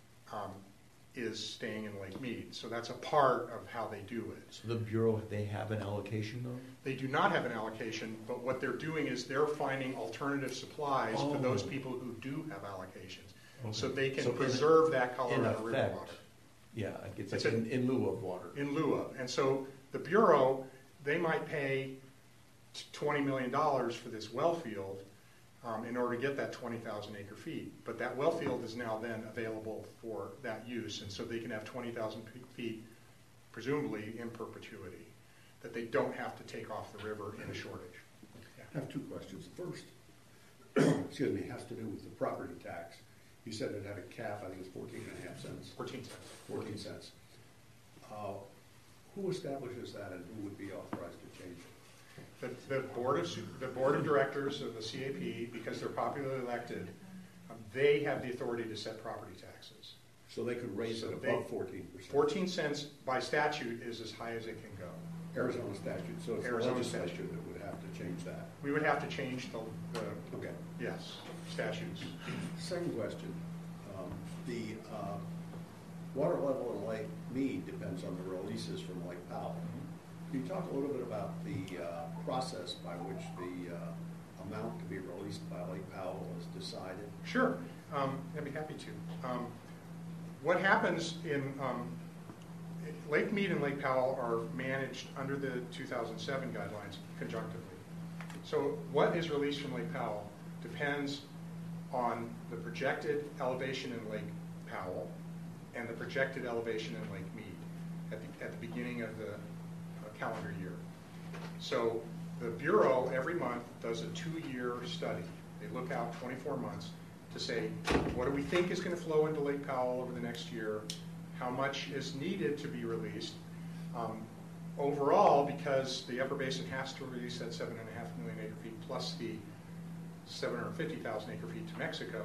is staying in Lake Mead. So that's a part of how they do it. So the Bureau, they have an allocation though? They do not have an allocation, but what they're doing is they're finding alternative supplies for those people who do have allocations. Okay. So they can preserve that Colorado River water. Yeah, it's like in lieu of water. In lieu of. And so the Bureau, they might pay $20 million for this well field in order to get that 20,000 acre feet. But that well field is now then available for that use. And so they can have 20,000 feet, presumably in perpetuity, that they don't have to take off the river in a shortage. Yeah. I have two questions. First, excuse me, has to do with the property tax. You said it had a cap, I think it's 14.5 cents. 14 cents. 14 cents. Who establishes that and who would be authorized to change it? The board of directors of the CAP, because they're popularly elected, they have the authority to set property taxes. So they could raise it above 14%. 14 cents by statute is as high as it can go. Arizona statute, so it's Arizona the legislature statute that would have to change that. We would have to change the Okay. yes, statutes. Second question, the water level in Lake Mead depends on the releases from Lake Powell. Can you talk a little bit about the process by which the amount to be released by Lake Powell is decided? Sure, I'd be happy to. What happens in Lake Mead and Lake Powell are managed under the 2007 guidelines conjunctively. So what is released from Lake Powell depends on the projected elevation in Lake Powell and the projected elevation in Lake Mead at the beginning of the calendar year. So the Bureau every month does a 2-year study. They look out 24 months to say, what do we think is going to flow into Lake Powell over the next year? How much is needed to be released? Overall, because the upper basin has to release that 7.5 million acre feet plus the 750,000 acre feet to Mexico,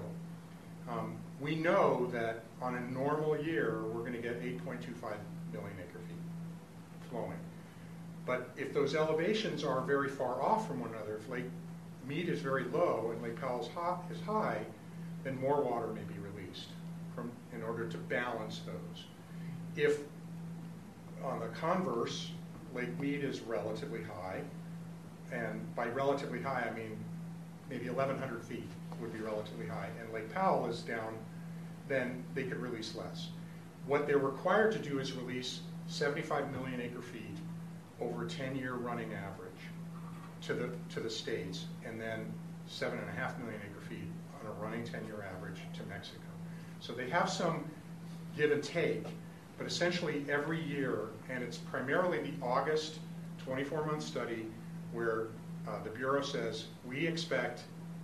we know that on a normal year, we're going to get 8.25 million acre feet flowing. But if those elevations are very far off from one another, if Lake Mead is very low and Lake Powell is high, then more water may be released in order to balance those. If, on the converse, Lake Mead is relatively high, and by relatively high I mean maybe 1,100 feet would be relatively high, and Lake Powell is down, then they could release less. What they're required to do is release 75 million acre feet over a 10-year running average to the states, and then 7.5 million acre feet on a running 10-year average to Mexico. So they have some give and take, but essentially every year, and it's primarily the August 24-month study where the Bureau says we expect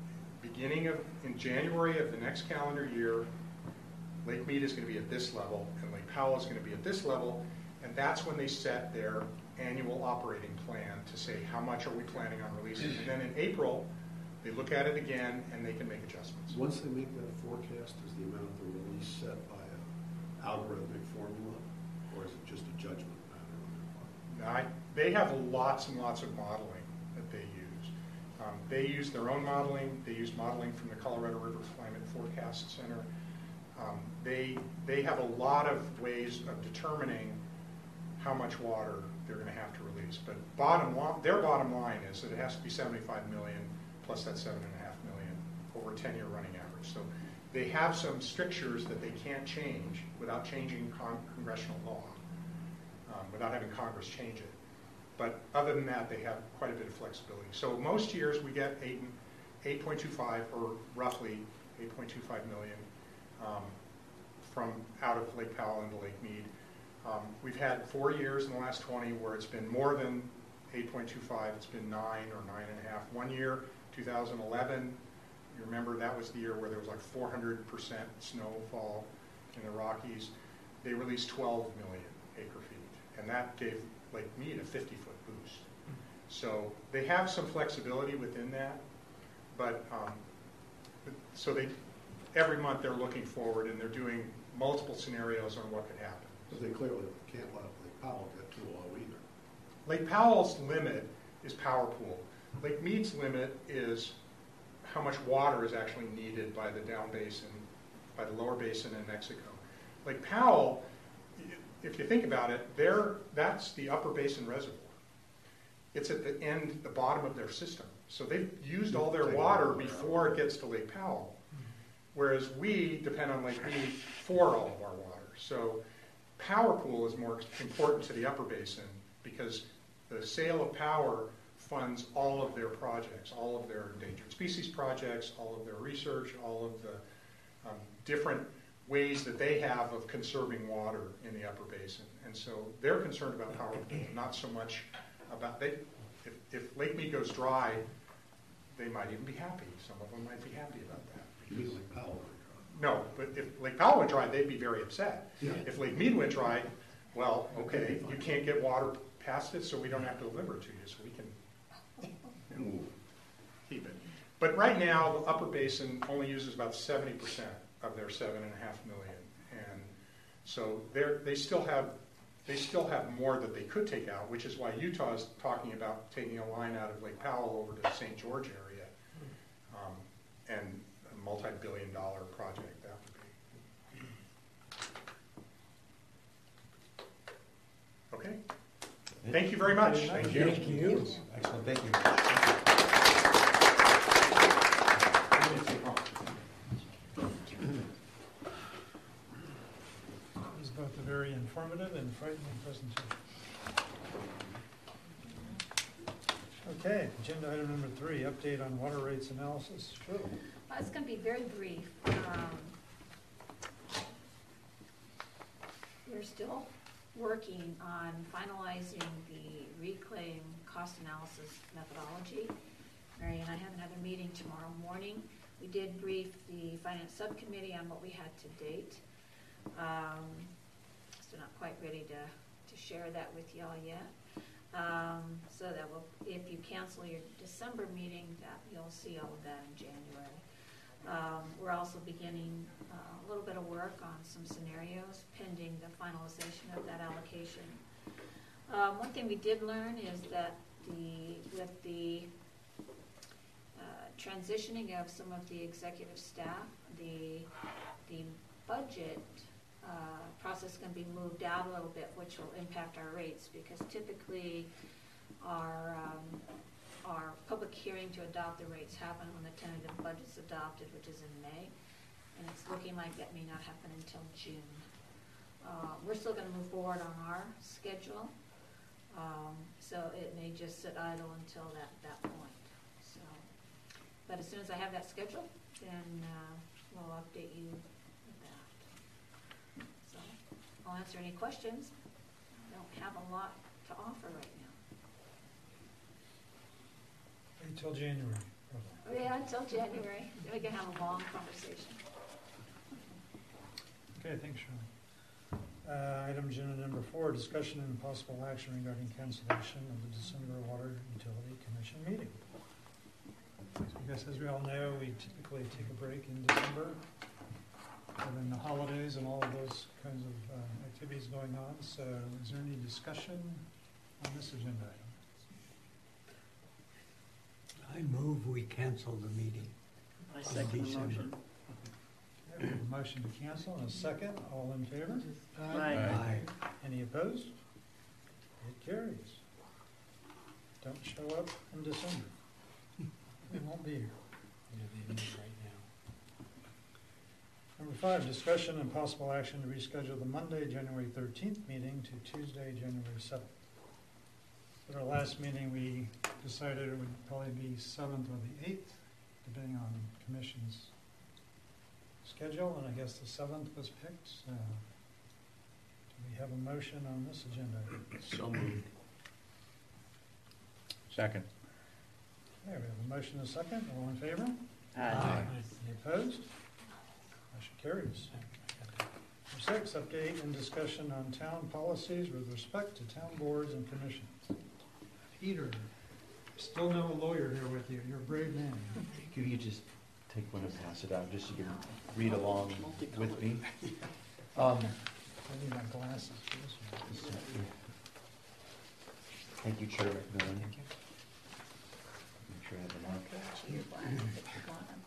in January of the next calendar year, Lake Mead is going to be at this level, and Lake Powell is going to be at this level, and that's when they set their annual operating plan to say how much are we planning on releasing. And then in April, they look at it again, and they can make adjustments. Once they make that forecast, is the amount of the release set by an algorithmic formula, or is it just a judgment matter? They have lots and lots of modeling that they use. They use their own modeling. They use modeling from the Colorado River Climate Forecast Center. They have a lot of ways of determining how much water they're going to have to release. But their bottom line is that it has to be 75 million plus that 7.5 million over a 10-year running average. So they have some strictures that they can't change without changing congressional law, without having Congress change it. But other than that, they have quite a bit of flexibility. So most years we get 8.25 or roughly 8.25 million from out of Lake Powell into Lake Mead. We've had 4 years in the last 20 where it's been more than 8.25. It's been 9 or 9.5. 1 year, 2011, you remember that was the year where there was like 400% snowfall in the Rockies. They released 12 million acre feet, and that gave Lake Mead a 50-foot boost. So they have some flexibility within that, but so every month they're looking forward and they're doing multiple scenarios on what could happen. But they clearly can't let Lake Powell get too low either. Lake Powell's limit is power pool. Lake Mead's limit is how much water is actually needed by the down basin, by the lower basin in Mexico. Lake Powell, if you think about it, that's the upper basin reservoir. It's at the end, the bottom of their system. So they've used all their water before it gets to Lake Powell, whereas we depend on Lake Mead for all of our water. So power pool is more important to the upper basin because the sale of power funds all of their projects, all of their endangered species projects, all of their research, all of the different ways that they have of conserving water in the upper basin. And so they're concerned about power pool, not so much about, if Lake Mead goes dry, they might even be happy. Some of them might be happy about that. You mean Lake Powell? No, but if Lake Powell went dry, they'd be very upset. Yeah. If Lake Mead went dry, well, okay, you can't get water past it, so we don't have to deliver it to you, so we can keep it. But right now, the upper basin only uses about 70% of their 7.5 million, and so they still have more that they could take out, which is why Utah is talking about taking a line out of Lake Powell over to the St. George area, and a multi-billion-dollar project that would be. Okay. Thank you very much. Thank you. Excellent, thank you. It was both a very informative and frightening presentation. Okay, agenda item number 3, update on water rates analysis. Sure. It's going to be very brief. We're still working on finalizing the reclaim cost analysis methodology. Mary and I have another meeting tomorrow morning. We did brief the finance subcommittee on what we had to date. Still not quite ready to share that with y'all yet. So that if you cancel your December meeting, that you'll see all of that in January. We're also beginning a little bit of work on some scenarios pending the finalization of that allocation. One thing we did learn is that with the transitioning of some of the executive staff, the budget process is going to be moved out a little bit, which will impact our rates, because typically our public hearing to adopt the rates happen when the tentative budget's adopted, which is in May, and it's looking like that may not happen until June. We're still going to move forward on our schedule, so it may just sit idle until that point. So, but as soon as I have that schedule, then we'll update you with that. So I'll answer any questions. I don't have a lot to offer right now. Wait till January. Yeah, until January, then we can have a long conversation. Okay, thanks, Shirley. Item agenda number 4, discussion and possible action regarding cancellation of the December Water Utility Commission meeting. I guess as we all know, we typically take a break in December, given the holidays and all of those kinds of activities going on. So is there any discussion on this agenda item? I move we cancel the meeting. I second the December. motion. Okay, we have a motion to cancel and a second. All in favor? Aye. Any opposed? It carries. Don't show up in December. We won't be here. Number 5, discussion and possible action to reschedule the Monday, January 13th meeting to Tuesday, January 7th. At our last meeting, we decided it would probably be 7th or the 8th, depending on commission's schedule, and I guess the 7th was picked. So, do we have a motion on this agenda? So moved. Second. Okay, we have a motion and a second. All in favor? Aye. Any opposed? Motion carries. Number 6, update and discussion on town policies with respect to town boards and commissions. Peter, still no lawyer here with you. You're a brave man. Could you just take one and pass it out, just so you can read along with me? I need my glasses for this one. Thank you, Chair McMillan. Make sure I have them on. Actually, your glasses, if you want them.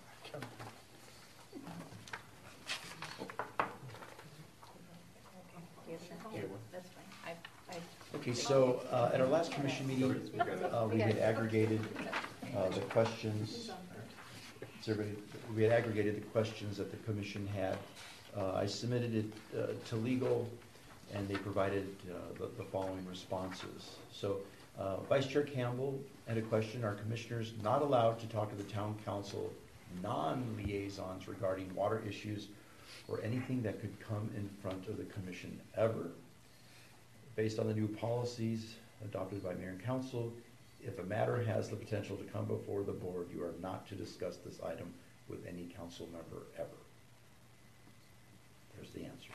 Yes, that's fine. Okay, so at our last commission meeting, we had aggregated the questions. We had aggregated the questions that the commission had. I submitted it to legal, and they provided the following responses. So Vice Chair Campbell had a question: are commissioners not allowed to talk to the town council non-liaisons regarding water issues or anything that could come in front of the commission ever? Based on the new policies adopted by mayor and council, if a matter has the potential to come before the board, you are not to discuss this item with any council member ever. There's the answer.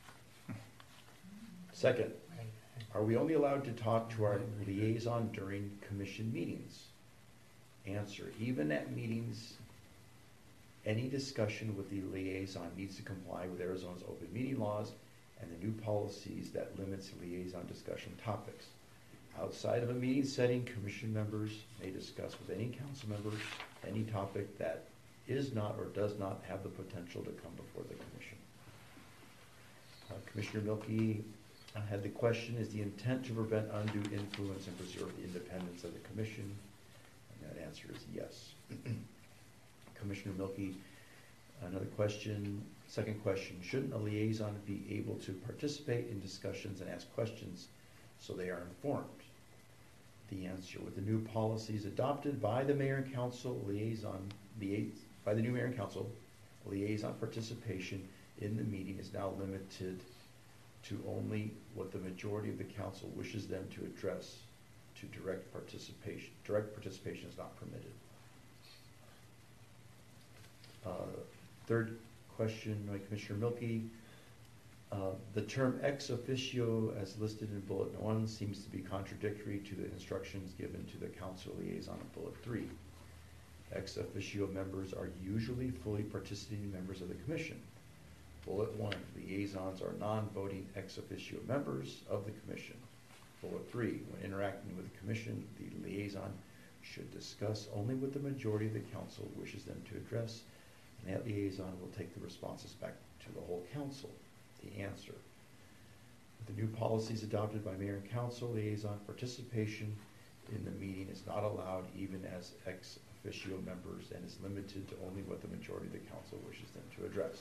Second, are we only allowed to talk to our liaison during commission meetings? Answer, even at meetings, any discussion with the liaison needs to comply with Arizona's open meeting laws and the new policies that limits liaison discussion topics. Outside of a meeting setting, commission members may discuss with any council member any topic that is not or does not have the potential to come before the commission. Commissioner Milkey had the question: is the intent to prevent undue influence and preserve the independence of the commission? And that answer is yes. Commissioner Milkey, another question, second question: shouldn't a liaison be able to participate in discussions and ask questions so they are informed? The answer: with the new policies adopted by the mayor and council, liaison participation in the meeting is now limited to only what the majority of the council wishes them to address. To direct participation is not permitted. Third question by Commissioner Milkey. The term ex officio as listed in bullet 1 seems to be contradictory to the instructions given to the council liaison in bullet 3. Ex officio members are usually fully participating members of the commission. Bullet 1, liaisons are non-voting ex officio members of the commission. Bullet 3, when interacting with the commission, the liaison should discuss only what the majority of the council wishes them to address, and that liaison will take the responses back to the whole council. The answer: with the new policies adopted by mayor and council, liaison participation in the meeting is not allowed even as ex officio members and is limited to only what the majority of the council wishes them to address.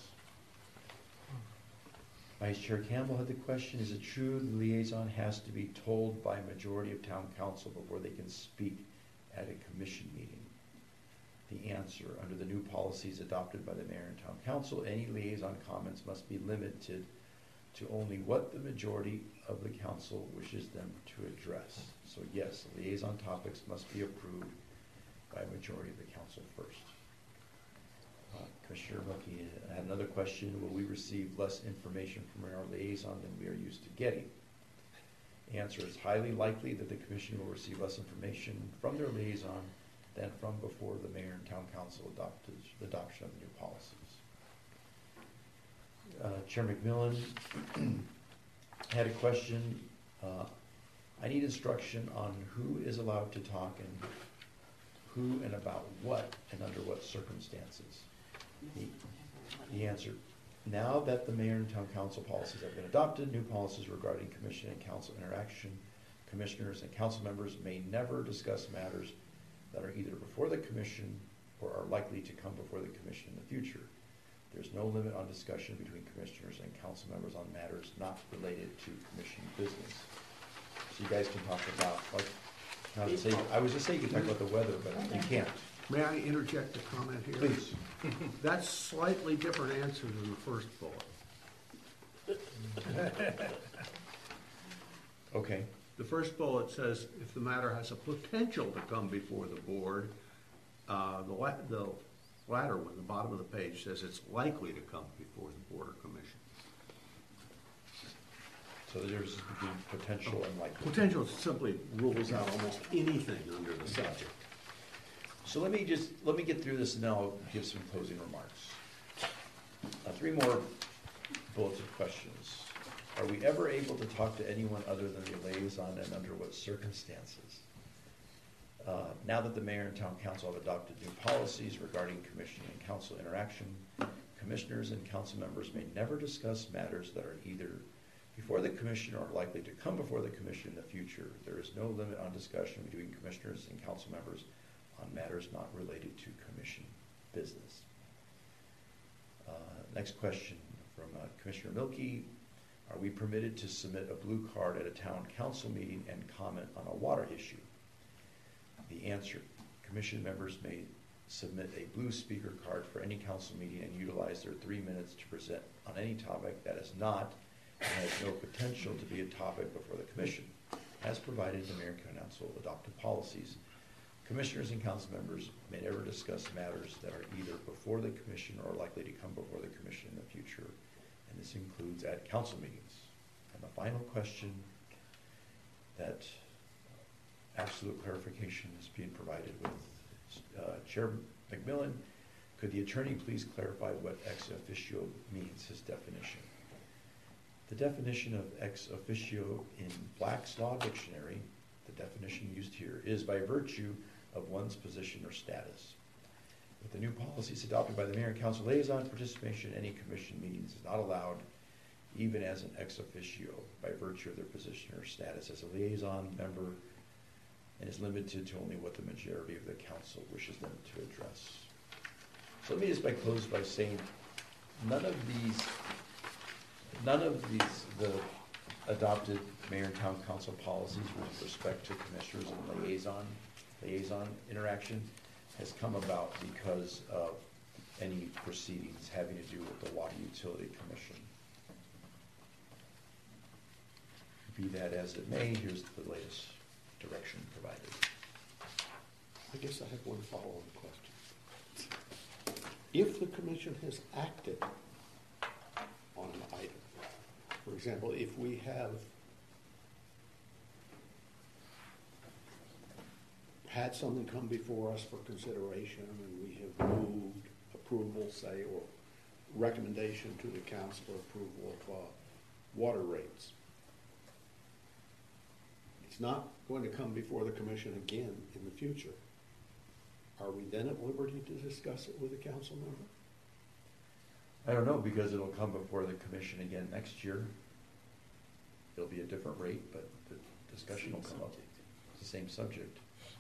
Vice Chair Campbell had the question: is it true the liaison has to be told by a majority of town council before they can speak at a commission meeting? The answer: under the new policies adopted by the mayor and town council, any liaison comments must be limited to only what the majority of the council wishes them to address. So yes, liaison topics must be approved by a majority of the council first. Commissioner Milky had another question. Will we receive less information from our liaison than we are used to getting? The answer is highly likely that the commission will receive less information from their liaison than from before the mayor and town council the adoption of the new policies. Chair McMillan had a question. I need instruction on who is allowed to talk and who and about what and under what circumstances. The answer, now that the mayor and town council policies have been adopted, new policies regarding commission and council interaction, commissioners and council members may never discuss matters that are either before the commission or are likely to come before the commission in the future. There's no limit on discussion between commissioners and council members on matters not related to commission business. So you guys can talk about, like, not to say, I was just saying you can talk about the weather, but you can't. May I interject a comment here? Please. That's slightly different answer than the first bullet. Okay. The first bullet says if the matter has a potential to come before the board, the latter one, the bottom of the page, says it's likely to come before the board or commission. So the difference between potential and likely. Potential simply rules out almost anything under the subject. So let me get through this and then I'll give some closing remarks. 3 more bulleted questions. Are we ever able to talk to anyone other than the liaison and under what circumstances? Now that the mayor and town council have adopted new policies regarding commission and council interaction, commissioners and council members may never discuss matters that are either before the commission or likely to come before the commission in the future. There is no limit on discussion between commissioners and council members on matters not related to commission business. Next question from Commissioner Milky. Are we permitted to submit a blue card at a town council meeting and comment on a water issue? The answer, commission members may submit a blue speaker card for any council meeting and utilize their 3 minutes to present on any topic that is not and has no potential to be a topic before the commission, as provided in the mayor and council adopted policies. Commissioners and council members may never discuss matters that are either before the commission or likely to come before the commission in the future, and this includes at council meetings. And the final question that absolute clarification is being provided with Chair McMillan. Could the attorney please clarify what ex officio means, his definition? The definition of ex officio in Black's Law Dictionary, the definition used here, is by virtue of one's position or status. With the new policies adopted by the mayor and council liaison, participation in any commission meetings is not allowed, even as an ex officio, by virtue of their position or status as a liaison member, and is limited to only what the majority of the council wishes them to address. So let me just close by saying none of these, the adopted mayor and town council policies with respect to commissioners and liaison interaction has come about because of any proceedings having to do with the Water Utility Commission. Be that as it may, here's the latest direction provided. I guess I have one follow-up question. If the commission has acted on an item, for example, if we have had something come before us for consideration and we have moved approval, say, or recommendation to the council for approval of water rates, it's not going to come before the commission again in the future. Are we then at liberty to discuss it with a council member? I don't know, because it'll come before the commission again next year. It'll be a different rate, but the discussion will come up. It's the same subject.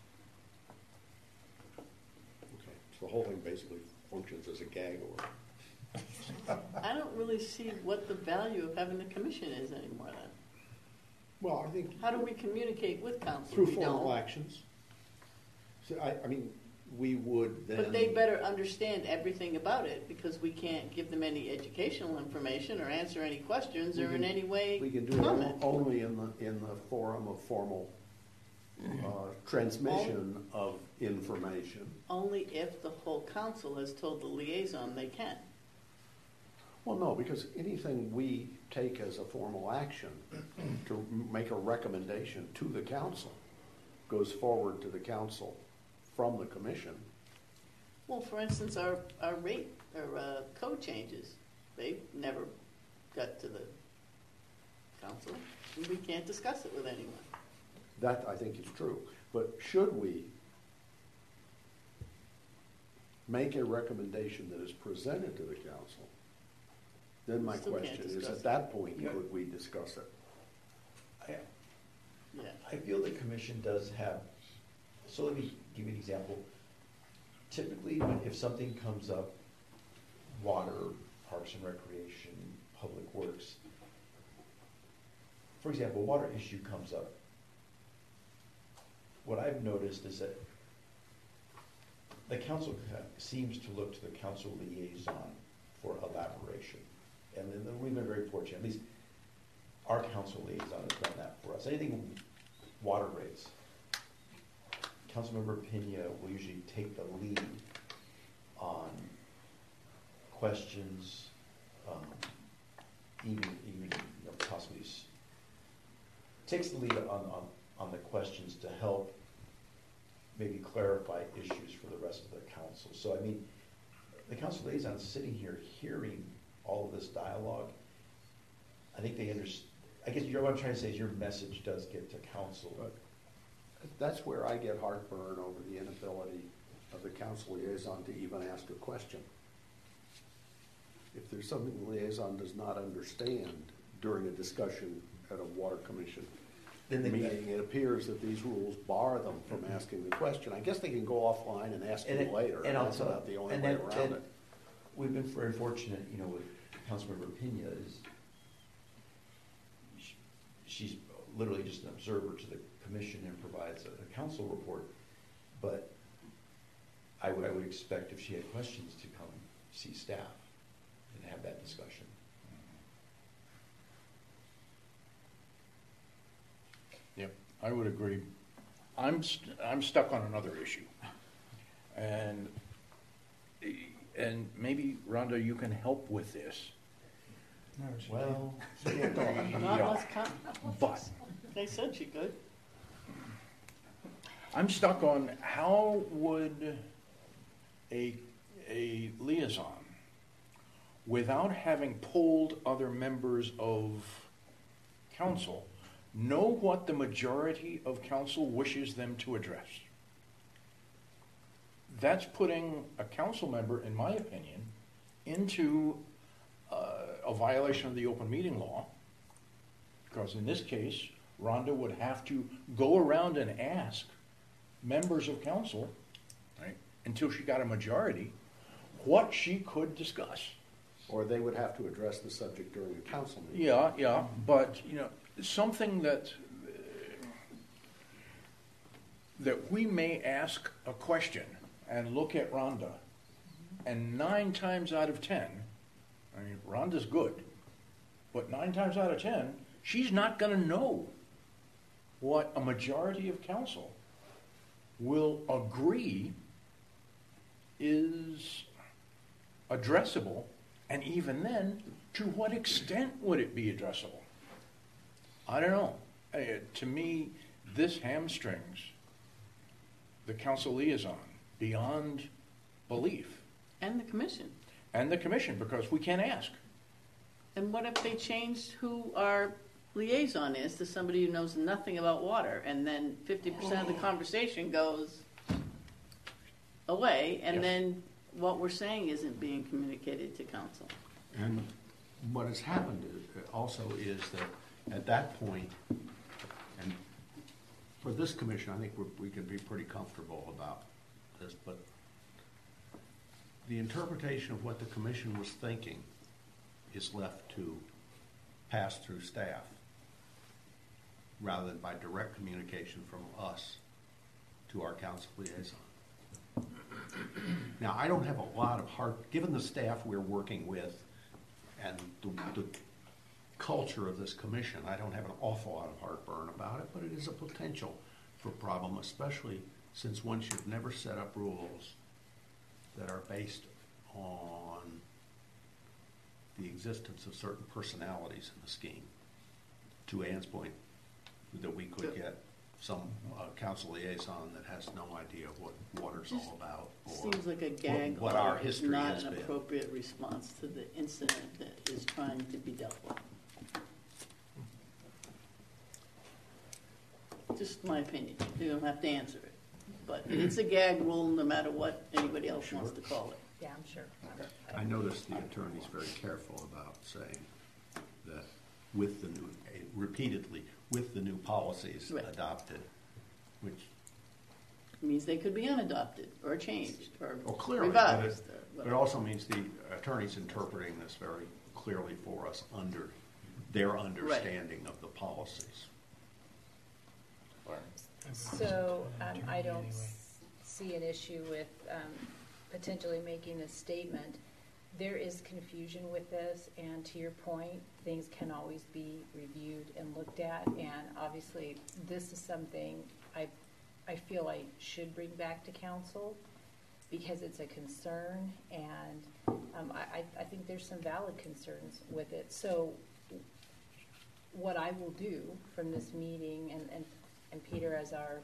Okay, so the whole thing basically functions as a gag order. I don't really see what the value of having the commission is anymore then. Well, I think How do we communicate with council? through We formal don't. actions. So I mean, we would then. But they better understand everything about it, because we can't give them any educational information or answer any questions or in any way We can do it comment. only in the forum of formal transmission of information. Only if the whole council has told the liaison they can. Well, no, because anything we take as a formal action to make a recommendation to the council goes forward to the council from the commission. Well, for instance, our rate, or code changes, they never got to the council, and we can't discuss it with anyone. That, I think, is true. But should we make a recommendation that is presented to the council, then my Still can't question is, discuss at it. that point, Yeah. could we discuss it? Yeah. I feel the commission does have, so let me give you an example. Typically, if something comes up, water, parks and recreation, public works, for example, a water issue comes up. What I've noticed is that the council seems to look to the council liaison for elaboration. And then we've been very fortunate, at least our council liaison has done that for us. Anything water rates, Councilmember Pena will usually take the lead on questions, even possibly takes the lead on the questions to help maybe clarify issues for the rest of the council. So, I mean, the council liaison is sitting here hearing all of this dialogue. I think they understand. I guess what I'm trying to say is your message does get to council. But that's where I get heartburn over the inability of the council liaison to even ask a question. If there's something the liaison does not understand during a discussion at a water commission meeting, it appears that these rules bar them from asking the question. I guess they can go offline and ask it later. And that's about the only way around it. We've been very fortunate, with Councilmember Pena is, she's literally just an observer to the commission and provides a council report. But I would expect if she had questions to come see staff and have that discussion. Yep, I would agree. I'm stuck on another issue, and maybe Rhonda, you can help with this. Well, Not unless But they said she could. I'm stuck on how would a liaison, without having polled other members of council, know what the majority of council wishes them to address. That's putting a council member, in my opinion, into a violation of the open meeting law, because in this case, Rhonda would have to go around and ask members of council, right, until she got a majority, what she could discuss. Or they would have to address the subject during a council meeting. Yeah, but something that we may ask a question and look at Rhonda, and 9 times out of 10, I mean, Rhonda's good, but 9 times out of 10, she's not going to know what a majority of council will agree is addressable, and even then, to what extent would it be addressable? I don't know. To me, this hamstrings the council liaison beyond belief. And the commission. And the commission, because we can't ask. And what if they changed who our liaison is to somebody who knows nothing about water, and then 50% of the conversation goes away, and Yes. then what we're saying isn't being communicated to council? And what has happened also is that at that point, and for this commission, I think we can be pretty comfortable about this, but the interpretation of what the commission was thinking is left to pass through staff rather than by direct communication from us to our council liaison. Now, I don't have a lot of heart, given the staff we're working with and the culture of this commission, I don't have an awful lot of heartburn about it, but it is a potential for a problem, especially since one should never set up rules that are based on the existence of certain personalities in the scheme. To Ann's point, that we could get some council liaison that has no idea what water's all about, or Seems like a gag what our order is history not has an been. appropriate response to the incident that is trying to be dealt with. Just my opinion. You don't have to answer it. But it's a gag rule no matter what anybody else wants to call it. Yeah, I'm sure. I noticed the attorney's very careful about saying that with the new, repeatedly, with the new policies Right. adopted, which, Means they could be unadopted or changed or clearly, but revised. it also means the attorney's interpreting this very clearly for us under their understanding of the policies. So I don't see an issue with potentially making a statement. There is confusion with this, and to your point, things can always be reviewed and looked at, and obviously, this is something I feel I should bring back to council because it's a concern, and I think there's some valid concerns with it. So what I will do from this meeting, and Peter as our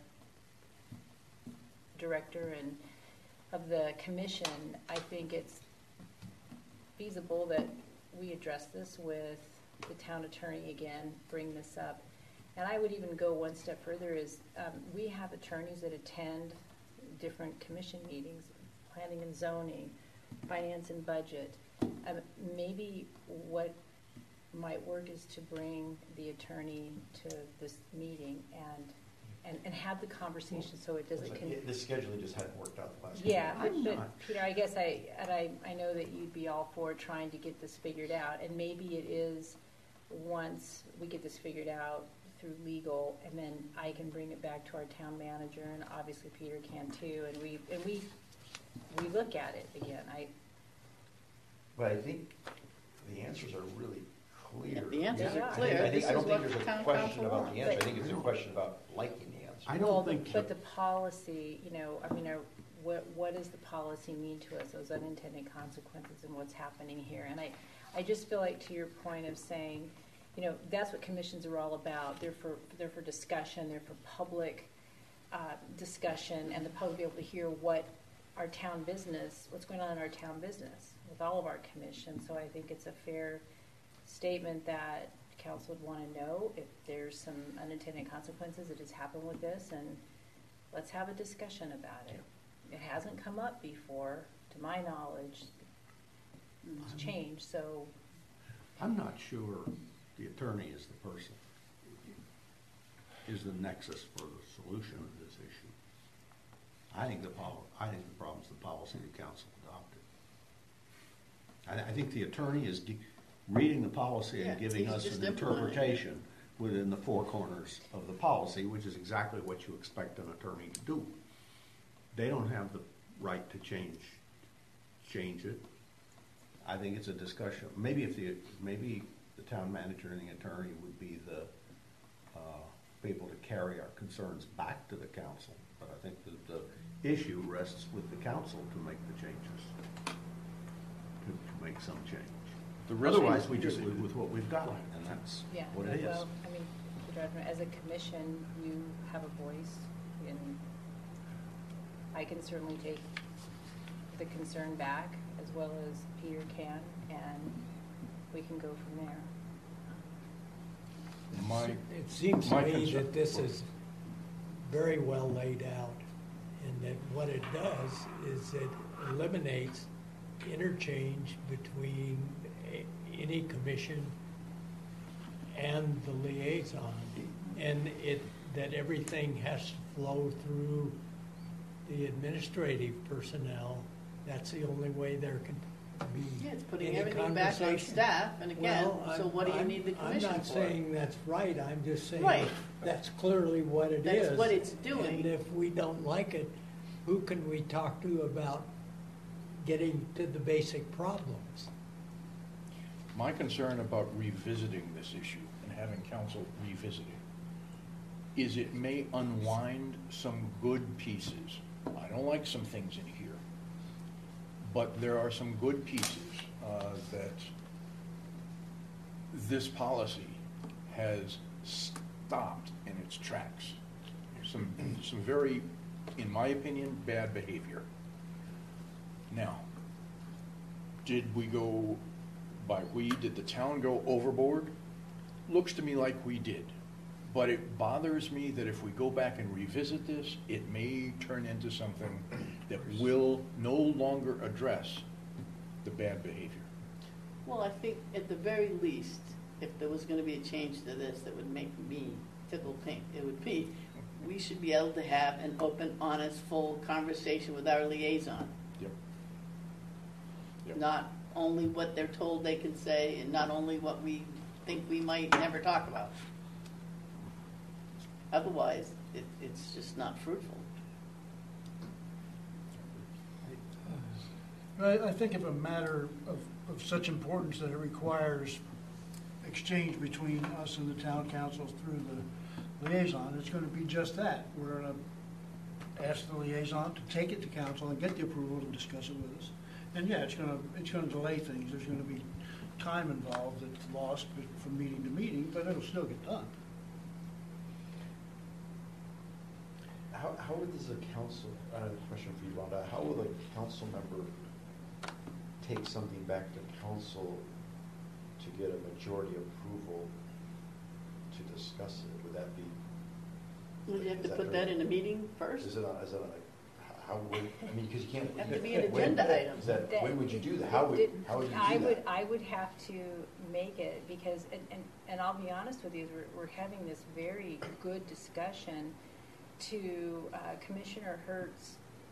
director and of the commission, I think it's feasible that we address this with the town attorney again, bring this up. And I would even go one step further is we have attorneys that attend different commission meetings, planning and zoning, finance and budget. Maybe what might work is to bring the attorney to this meeting and have the conversation so it doesn't. The scheduling just hadn't worked out the last. Yeah, but Peter, I guess I know that you'd be all for trying to get this figured out, and maybe it is once we get this figured out through legal, and then I can bring it back to our town manager, and obviously Peter can too, and we look at it again. But I think the answers are really clear. Yeah, the answers are clear. I This don't is think what there's a town question council about the answer. I wants. think it's a question about liking the answer. I don't Well, think but so. the policy, what does the policy mean to us, those unintended consequences and what's happening here? And I just feel like to your point of saying, that's what commissions are all about. They're for discussion, they're for public discussion, and the public be able to hear what our town business, what's going on in our town business with all of our commissions. So I think it's a fair statement that council would want to know if there's some unintended consequences that has happened with this, and let's have a discussion about it. It hasn't come up before, to my knowledge. It's changed, so I'm not sure the attorney is the person, is the nexus for the solution of this issue. I think the problem is the policy the council adopted. I think the attorney is reading the policy and Yeah, giving he's us just an implementing it. interpretation within the four corners of the policy, which is exactly what you expect an attorney to do. They don't have the right to change it. I think it's a discussion. Maybe the town manager and the attorney would be the people to carry our concerns back to the council. But I think that the issue rests with the council to make the changes, to make some change. Otherwise, we just live with what we've got, and that's yeah. what it is. Well, I mean, Peter, as a commission, you have a voice, and I can certainly take the concern back as well as Peter can, and we can go from there. It seems to my me concern- that this is very well laid out, and that what it does is it eliminates interchange between any commission and the liaison, and that everything has to flow through the administrative personnel. That's the only way there can be Yeah, it's putting any everything back on conversation. staff, and again, Well, so what do you I'm- need the commission for? I'm not saying that's right, I'm just saying Right. that's clearly what it is. That's what it's doing. And if we don't like it, who can we talk to about getting to the basic problems? My concern about revisiting this issue and having council revisit it is it may unwind some good pieces. I don't like some things in here, but there are some good pieces that this policy has stopped in its tracks. Some very, in my opinion, bad behavior. Now, did the town go overboard? Looks to me like we did. But it bothers me that if we go back and revisit this, it may turn into something that will no longer address the bad behavior. Well, I think at the very least, if there was going to be a change to this that would make me tickle pink, it would be, we should be able to have an open, honest, full conversation with our liaison. Yep. Yep. Not only what they're told they can say, and not only what we think we might never talk about. Otherwise, it's just not fruitful. I think if a matter of such importance that it requires exchange between us and the town council through the liaison, it's going to be just that. We're going to ask the liaison to take it to council and get the approval to discuss it with us. And yeah, it's going to delay things. There's going to be time involved that's lost from meeting to meeting, but it'll still get done. How does a council, I have a question for you, Rhonda, how will a council member take something back to council to get a majority approval to discuss it? Would that be? Would you have to put that in a meeting first? Is it how would, I mean, because you can't. Have to be an agenda item. When would you do that? How would you do that? I would have to make it because, and I'll be honest with you, we're having this very good discussion to Commissioner Hurt's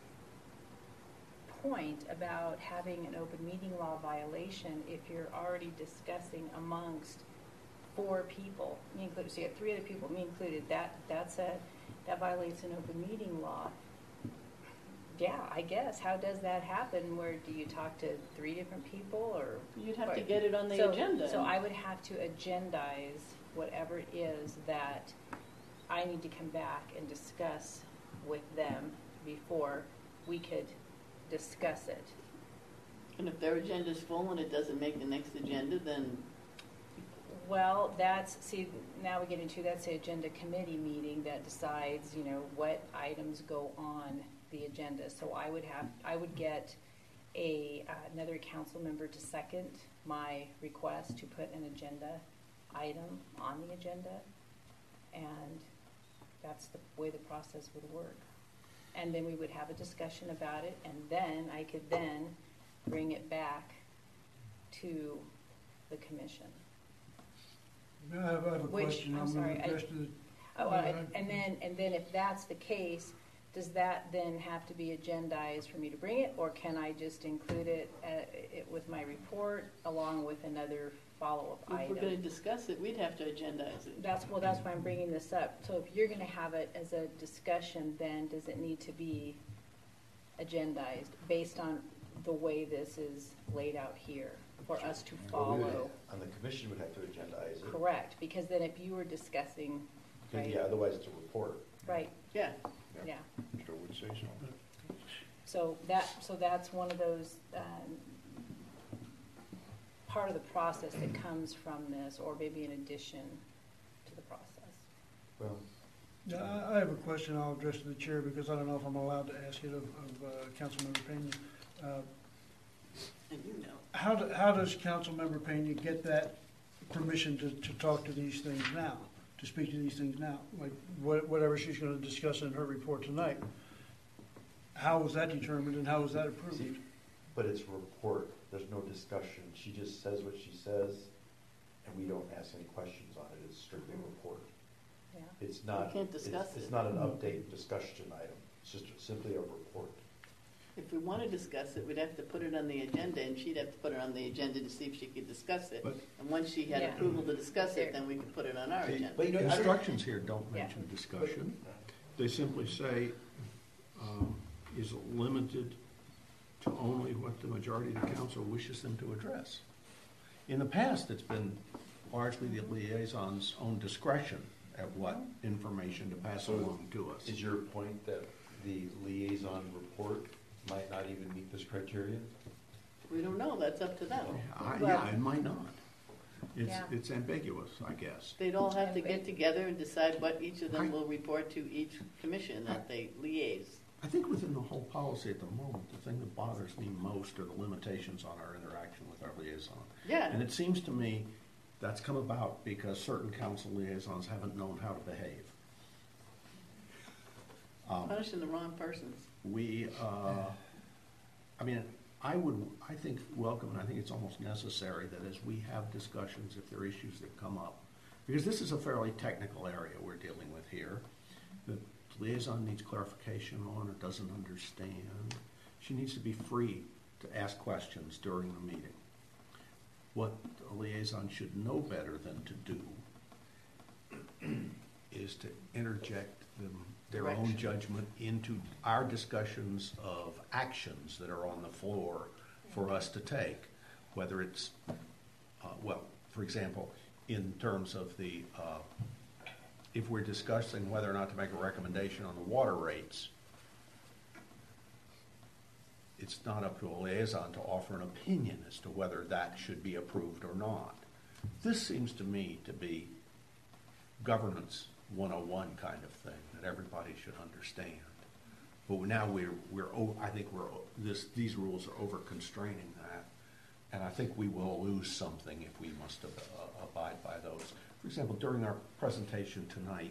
point about having an open meeting law violation if you're already discussing amongst 4 people, me included. So you have 3 other people, me included. That violates an open meeting law. Yeah, I guess. How does that happen? Where do you talk to 3 different people, or you'd have to get it on the agenda? So I would have to agendize whatever it is that I need to come back and discuss with them before we could discuss it. And if their agenda's full and it doesn't make the next agenda, then? Well, now we get into, that's the agenda committee meeting that decides, what items go on the agenda. So I would get another council member to second my request to put an agenda item on the agenda, and that's the way the process would work. And then we would have a discussion about it, and then I could then bring it back to the commission. I have a question. I'm sorry. And then if that's the case, does that then have to be agendized for me to bring it, or can I just include it with my report along with another follow-up item? If we're going to discuss it, we'd have to agendize it. That's why I'm bringing this up. So if you're going to have it as a discussion, then does it need to be agendized based on the way this is laid out here for us to follow? And the commission would have to agendize it. Correct, because then if you were discussing, right? Yeah, otherwise it's a report. Right. Yeah. Yeah. So would say so. So that's one of those part of the process that comes from this, or maybe in addition to the process. Well, yeah, I have a question I'll address to the chair because I don't know if I'm allowed to ask it of Councilmember Pena. And how does Councilmember Pena get that permission to talk to these things now, to speak to these things now? Like whatever she's going to discuss in her report tonight. How was that determined and how was that approved? See, but it's a report. There's no discussion. She just says what she says, and we don't ask any questions on it. It's strictly a report. Yeah. It's not. We can't discuss it's it. not an update discussion item. It's just simply a report. If we want to discuss it, we'd have to put it on the agenda, and she'd have to put it on the agenda to see if she could discuss it. And once she had approval to discuss it, then we could put it on our agenda. But instructions here don't mention discussion. They simply say, is limited to only what the majority of the council wishes them to address. In the past, it's been largely the liaison's own discretion at what information to pass So along to us. Is your point that the liaison report might not even meet this criteria? We don't know, that's up to them. Yeah, it might not. Yeah. It's ambiguous, I guess. They'd all have to get together and decide what each of them will report to each commission that they liaise. I think within the whole policy at the moment, the thing that bothers me most are the limitations on our interaction with our liaison. Yeah. And it seems to me that's come about because certain council liaisons haven't known how to behave. Punishing the wrong persons. I think welcome, and I think it's almost necessary that as we have discussions, if there are issues that come up, because this is a fairly technical area we're dealing with here, the liaison needs clarification on or doesn't understand, she needs to be free to ask questions during the meeting. What a liaison should know better than to do is to interject their own Direction. judgment into our discussions of actions that are on the floor for us to take, whether it's, for example, in terms of the, if we're discussing whether or not to make a recommendation on the water rates, it's not up to a liaison to offer an opinion as to whether that should be approved or not. This seems to me to be governance 101 kind of thing that everybody should understand. But now these rules are over constraining that, and I think we will lose something if we must abide by those. For example, during our presentation tonight,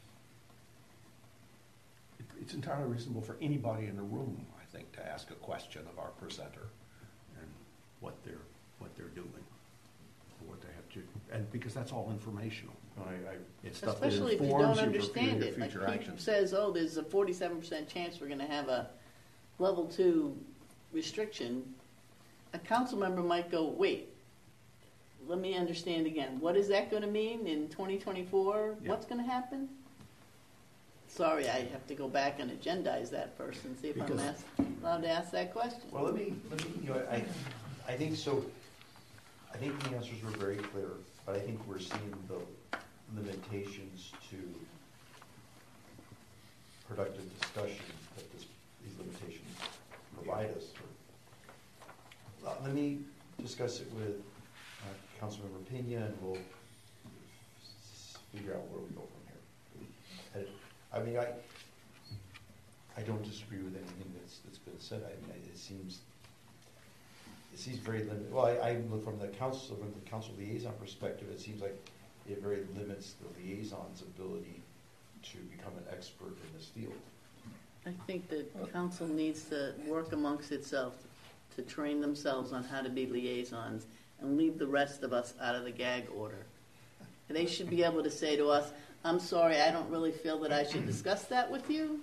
it's entirely reasonable for anybody in the room, I think, to ask a question of our presenter and what they're doing, or what they have to, and because that's all informational. It's stuff Especially that if you informs don't you for understand it. Like future he actions. says, oh, there's a 47% chance we're going to have a level 2 restriction. A council member might go, wait, let me understand again. What is that going to mean in 2024? Yeah. What's going to happen? Sorry, I have to go back and agendize that first and see if I'm allowed to ask that question. Well, let me, I think so. I think the answers were very clear, but I think we're seeing the limitations to productive discussion that these limitations provide us. Let me discuss it with Councilmember Pena, and we'll figure out where we go from here. I don't disagree with anything that's been said. It seems very limited. Well, I look from the council liaison perspective. It seems like it very limits the liaison's ability to become an expert in this field. I think that council needs to work amongst itself to train themselves on how to be liaisons and leave the rest of us out of the gag order. They should be able to say to us, I'm sorry, I don't really feel that I should discuss that with you.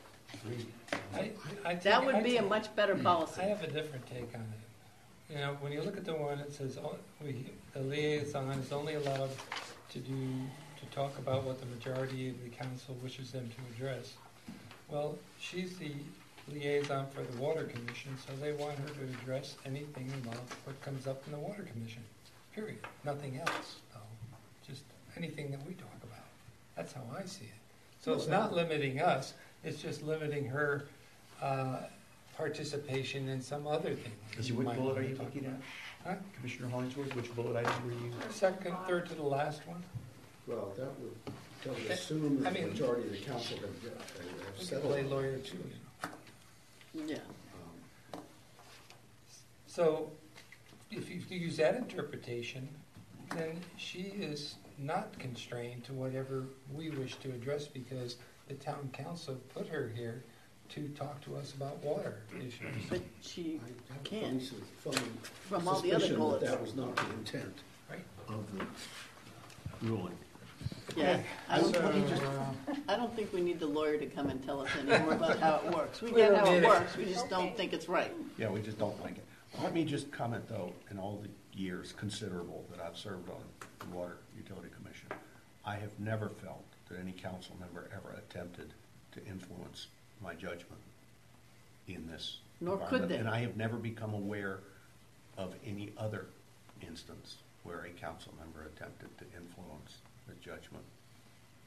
That would be a much better policy. I have a different take on it. You know, when you look at the one, it says the liaison is only allowed to talk about what the majority of the council wishes them to address. Well, she's the liaison for the Water Commission, so they want her to address anything about what comes up in the Water Commission, period. Nothing else, though. Just anything that we talk about. That's how I see it. So it's not limiting us, it's just limiting her participation in some other thing. Which bullet are you looking at? Huh? Commissioner Hollingsworth, which bullet item were you? Second, third to the last one. Well, that would assume that the majority of the council have We could settled. play lawyer too, you know. Yeah. So, if you use that interpretation, then she is not constrained to whatever we wish to address because the town council put her here to talk to us about water issues. But she I have can't. funny From all the other suspicion bullets. that was not the intent Right. of the ruling. Yeah, I So, don't think we need the lawyer to come and tell us anymore about how it works. We get how it works, we just don't think it's right. Yeah, we just don't like it. Let me just comment, though, in all the years considerable that I've served on the Water Utility Commission, I have never felt that any council member ever attempted to influence my judgment in this Nor could environment. they. And I have never become aware of any other instance where a council member attempted to influence the judgment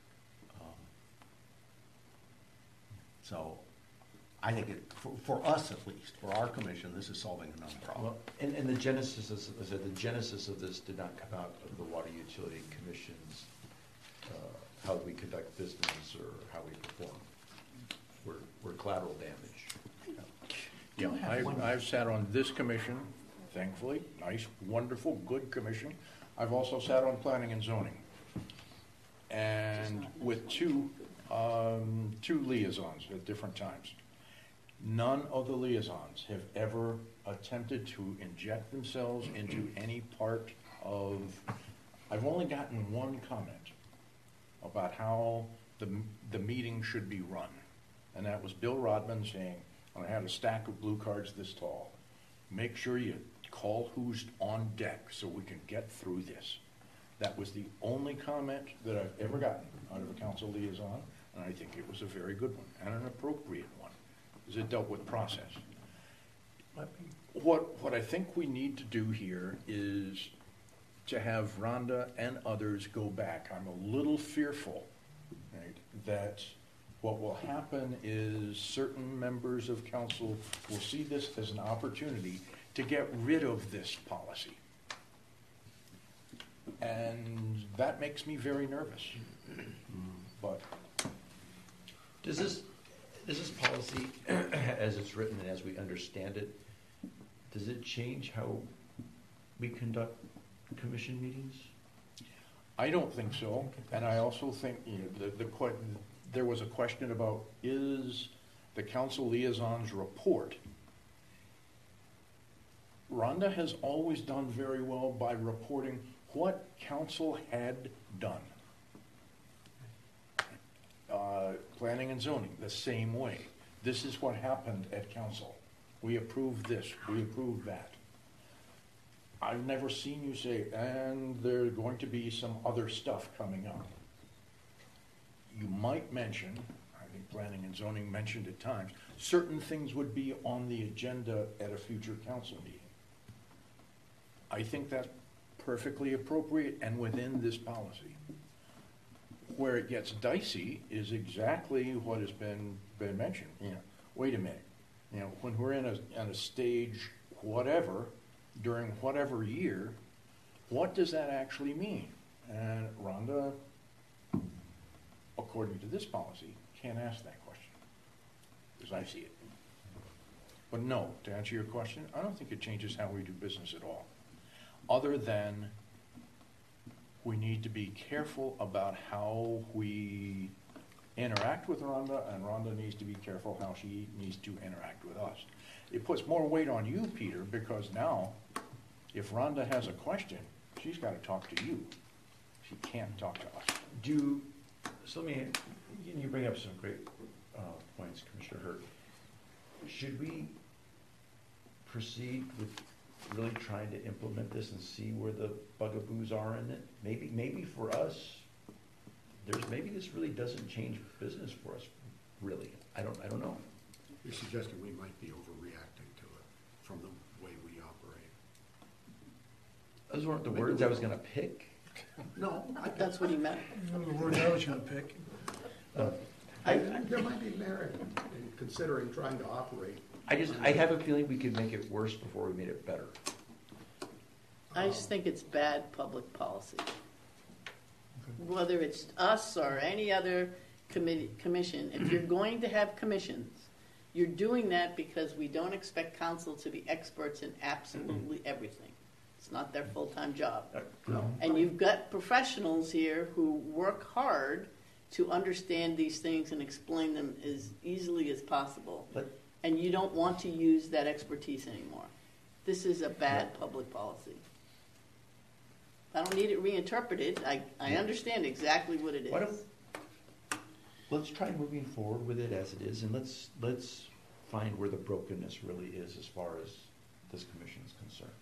So I think for us at least, for our commission, this is solving a known problem. Well, and the genesis of this did not come out of the Water Utility Commission's, how we conduct business or how we perform. We're collateral damage. Yeah, I've sat on this commission, thankfully, nice, wonderful, good commission. I've also sat on planning and zoning. And with two liaisons at different times. None of the liaisons have ever attempted to inject themselves into any part of, I've only gotten one comment about how the meeting should be run. And that was Bill Rodman saying, when I had a stack of blue cards this tall, make sure you call who's on deck so we can get through this. That was the only comment that I've ever gotten out of a council liaison, and I think it was a very good one and an appropriate one, because it dealt with process. What I think we need to do here is to have Rhonda and others go back. I'm a little fearful, right, that what will happen is certain members of council will see this as an opportunity to get rid of this policy. And that makes me very nervous. But Does this policy, as it's written and as we understand it, does it change how we conduct commission meetings? I don't think so, and I also think there was a question about, is the council liaison's report. Rhonda has always done very well by reporting what council had done. Planning and zoning, the same way. This is what happened at council. We approved this, we approved that. I've never seen you say, and there's going to be some other stuff coming up. You might mention, I think planning and zoning mentioned at times, certain things would be on the agenda at a future council meeting. I think that's perfectly appropriate and within this policy. Where it gets dicey is exactly what has been mentioned. Wait a minute. When we're in a stage, whatever, during whatever year, what does that actually mean? And Rhonda, according to this policy, can't ask that question, as I see it. But no, to answer your question, I don't think it changes how we do business at all. Other than we need to be careful about how we interact with Rhonda, and Rhonda needs to be careful how she needs to interact with us. It puts more weight on you, Peter, because now, if Rhonda has a question, she's got to talk to you. She can't talk to us. So you bring up some great points, Commissioner Hurt. Should we proceed with really trying to implement this and see where the bugaboos are in it? Maybe for us, maybe this really doesn't change business for us, really. I don't know. You're suggesting we might be overreacting to it from the way we operate. Those weren't the words I was going to pick. No, That's what he meant. The word I was going to pick. there might be merit in considering trying to operate. I have a feeling we could make it worse before we made it better. I just think it's bad public policy. Whether it's us or any other commission, if you're going to have commissions, you're doing that because we don't expect council to be experts in absolutely everything. It's not their full-time job. No. And you've got professionals here who work hard to understand these things and explain them as easily as possible. And you don't want to use that expertise anymore. This is a bad public policy. I don't need it reinterpreted. I understand exactly what it is. Let's try moving forward with it as it is, and let's find where the brokenness really is as far as this commission is concerned.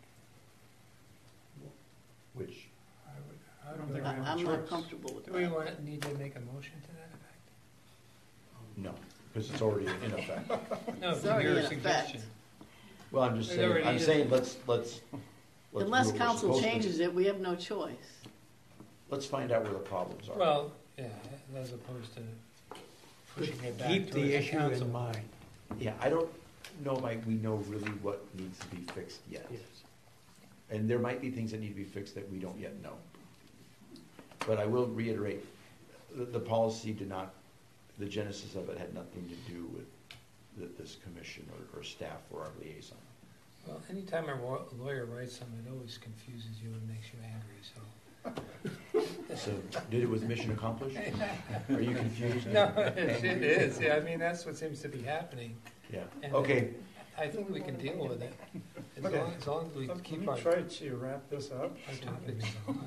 Which I don't think we have a I'm choice. not comfortable with Do we that. need to make a motion to that effect? no, because it's already in effect. No, It's already your in effect. suggestion. Well, I'm just It saying. already I'm is. saying let's Unless do what we're council supposed to. changes it, we have no choice. Let's find out where the problems are. Well, yeah, as opposed to pushing it back Keep towards the issue council. in mind. Yeah, I don't know, Mike, we know really what needs to be fixed yet. Yes. And there might be things that need to be fixed that we don't yet know. But I will reiterate, the policy did not, the genesis of it had nothing to do with this commission or staff or our liaison. Well, anytime a lawyer writes something, it always confuses you and makes you angry, so. So, did it with mission accomplished? Are you confused? No, it is, yeah, I mean, that's what seems to be happening. Yeah, And okay. I think we can deal with it, Okay. as long as we Let keep me our try to wrap this up. topics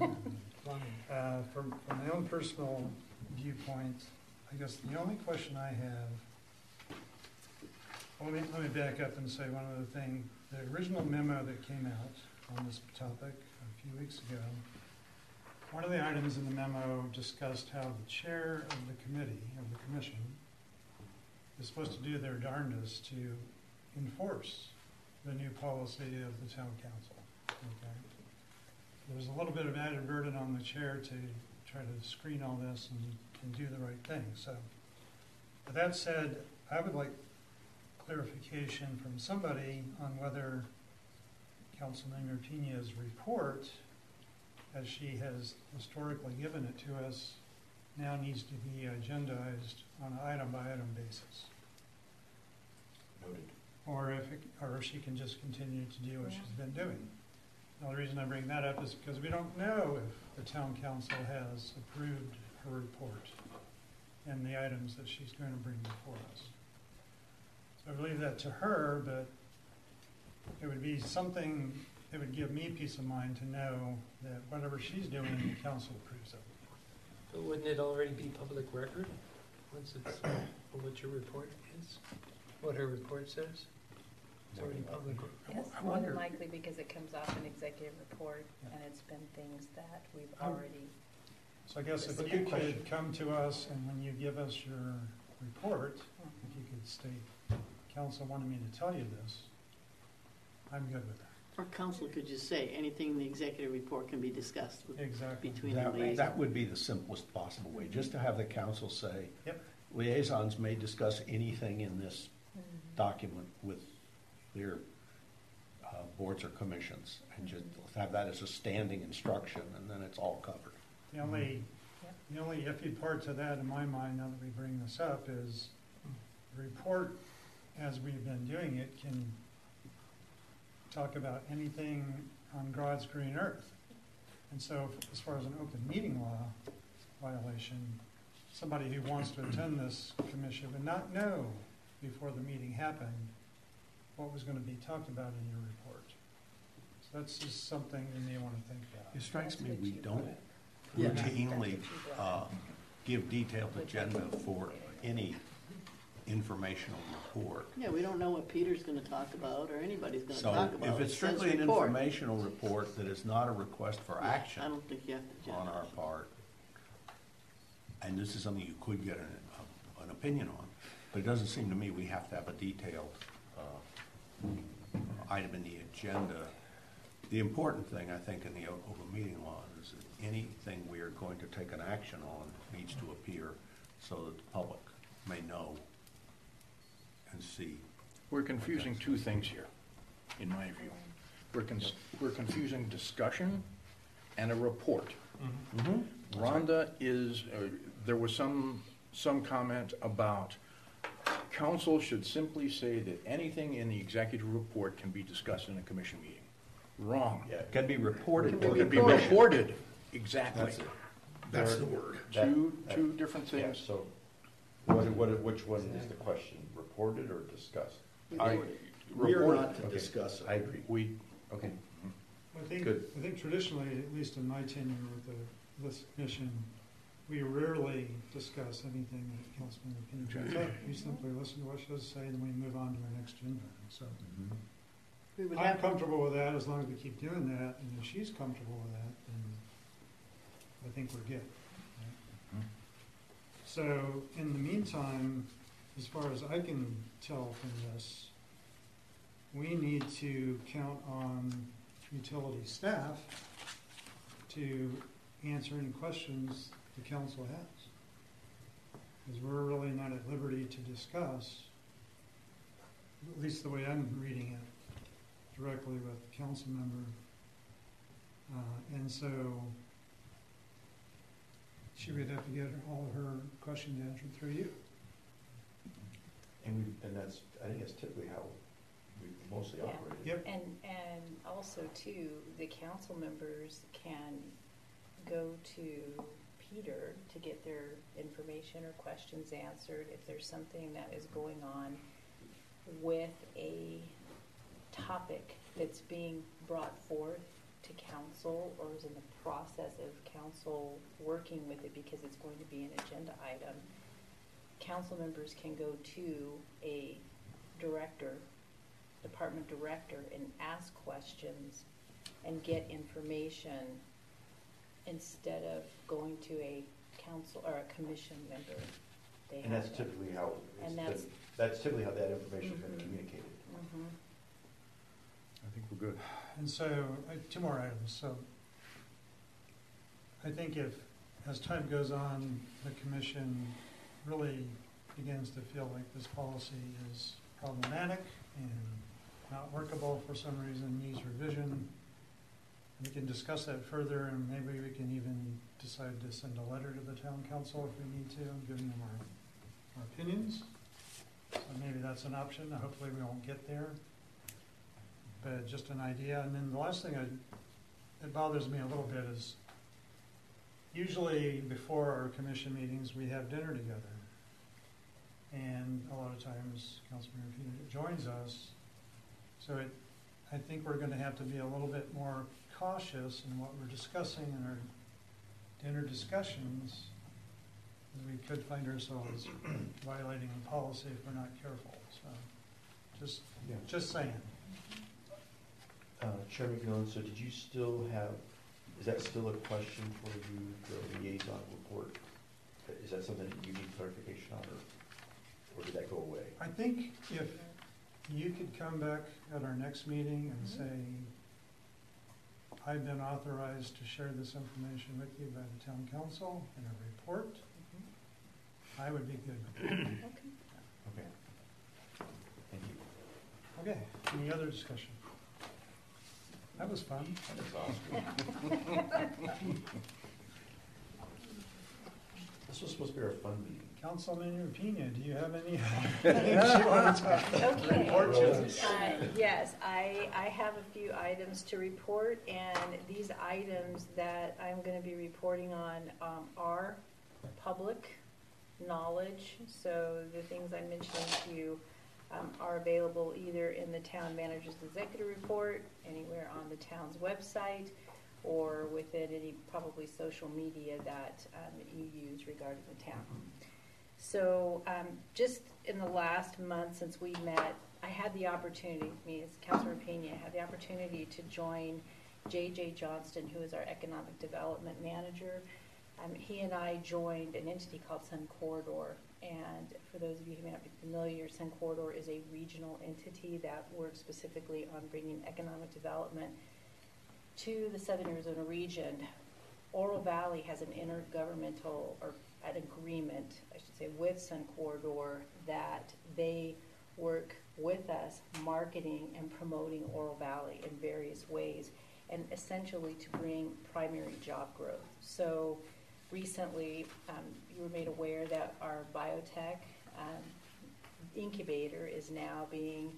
line. From my own personal viewpoint, I guess the only question I have, let me back up and say one other thing. The original memo that came out on this topic a few weeks ago, one of the items in the memo discussed how the chair of the committee, of the commission, is supposed to do their darndest to enforce the new policy of the town council. Okay? There's a little bit of added burden on the chair to try to screen all this and do the right thing. So, with that said, I would like clarification from somebody on whether Councilmember Pena's report, as she has historically given it to us, now needs to be agendized on an item-by-item basis. Noted. Or if she can just continue to do what she's been doing. Now, the reason I bring that up is because we don't know if the town council has approved her report and the items that she's going to bring before us. So I leave that to her, but it would be something that would give me peace of mind to know that whatever she's doing, the council approves of. But wouldn't it already be public record, once it's, what your report is, what her report says? It's already public. Yes, I more than wonder- likely because it comes off an executive report, and it's been things that we've already, So I guess if That's a you good question. could come to us and when you give us your report, if you could state, council wanted me to tell you this, I'm good with that. Or council could just say, anything in the executive report can be discussed with- Exactly. between the That liaison. would be the simplest possible way, just to have the council say, Yep. liaisons may discuss anything in this document with their boards or commissions, and just have that as a standing instruction, and then it's all covered. The only iffy part to that in my mind, now that we bring this up, is the report, as we've been doing it, can talk about anything on God's green earth. And so as far as an open meeting law violation, somebody who wants to attend this commission would not know before the meeting happened what was going to be talked about in your report. So that's just something you may want to think about. It strikes me we don't Yeah. routinely give detailed agenda for any informational report. Yeah, we don't know what Peter's gonna talk about, or anybody's gonna So talk about. if it's It says strictly an report. informational report that is not a request for I action don't think you have to. on our part, and this is something you could get an opinion on, but it doesn't seem to me we have to have a detailed item in the agenda. The important thing, I think, in the open meeting law is that anything we are going to take an action on needs to appear so that the public may know and see. We're confusing two things here, in my view. We're confusing discussion and a report. Rhonda is, there was some comment about council should simply say that anything in the executive report can be discussed in a commission meeting. Wrong. Yeah, it can be reported. It can be reported, exactly. That's it. That's the word. Two different Yeah, things. so, which one is the question, reported or discussed? I- We are report- not to Okay. discuss it. I agree. We, Okay. I think Good. traditionally, at least in my tenure with this commission, we rarely discuss anything that Councilman Pena brings up. We simply listen to what she has to say, and then we move on to our next agenda. So We would I'm have, comfortable with that as long as we keep doing that, and if she's comfortable with that, then I think we're good. right? So in the meantime, as far as I can tell from this, we need to count on utility staff to answer any questions the council has. because we're really not at liberty to discuss, at least the way I'm reading it, directly with the council member. And so she would have to get all of her questions answered through you. And that's, I think that's typically how we've mostly Yeah. operated. Yep. And also too, the council members can go to Peter to get their information or questions answered if there's something that is going on with a topic that's being brought forth to council or is in the process of council working with it because it's going to be an agenda item. Council members can go to a director, department director, and ask questions and get information instead of going to a council or a commission member. They And have that's that. typically how, And that's typically how that information's been Mhm. communicated. Mhm. I think we're good. And so, two more items. So I think if, as time goes on, the commission really begins to feel like this policy is problematic and not workable for some reason, needs revision, we can discuss that further, and maybe we can even decide to send a letter to the town council if we need to, giving them our opinions. So maybe that's an option. Hopefully we won't get there, but just an idea. And then the last thing that bothers me a little bit is usually before our commission meetings, we have dinner together. And a lot of times Councilmember Peter joins us. So I think we're going to have to be a little bit more cautious in what we're discussing in our dinner discussions. We could find ourselves violating the policy if we're not careful. So just saying. Chairman Gillen, so did you still have, is that still a question for you, the liaison report? Is that something that you need clarification on, or did that go away? I think if you could come back at our next meeting and say, I've been authorized to share this information with you by the town council in a report, I would be good with that. Okay. Thank you. Okay, any other discussion? That was fun. This was supposed to be our fun meeting. Councilman Pena, do you have any things you want to report to us? Yes, I have a few items to report, and these items that I'm going to be reporting on are public knowledge. So the things I'm mentioning to you are available either in the town manager's executive report, anywhere on the town's website, or within any probably social media that you use regarding the town. So just in the last month since we met, I had the opportunity, me as Councilor Pena, had the opportunity to join J.J. Johnston, who is our economic development manager. He and I joined an entity called Sun Corridor. And for those of you who may not be familiar, Sun Corridor is a regional entity that works specifically on bringing economic development to the Southern Arizona region. Oro Valley has an intergovernmental, or an agreement, I should say, with Sun Corridor that they work with us marketing and promoting Oro Valley in various ways, and essentially to bring primary job growth. So recently, you were made aware that our biotech incubator is now being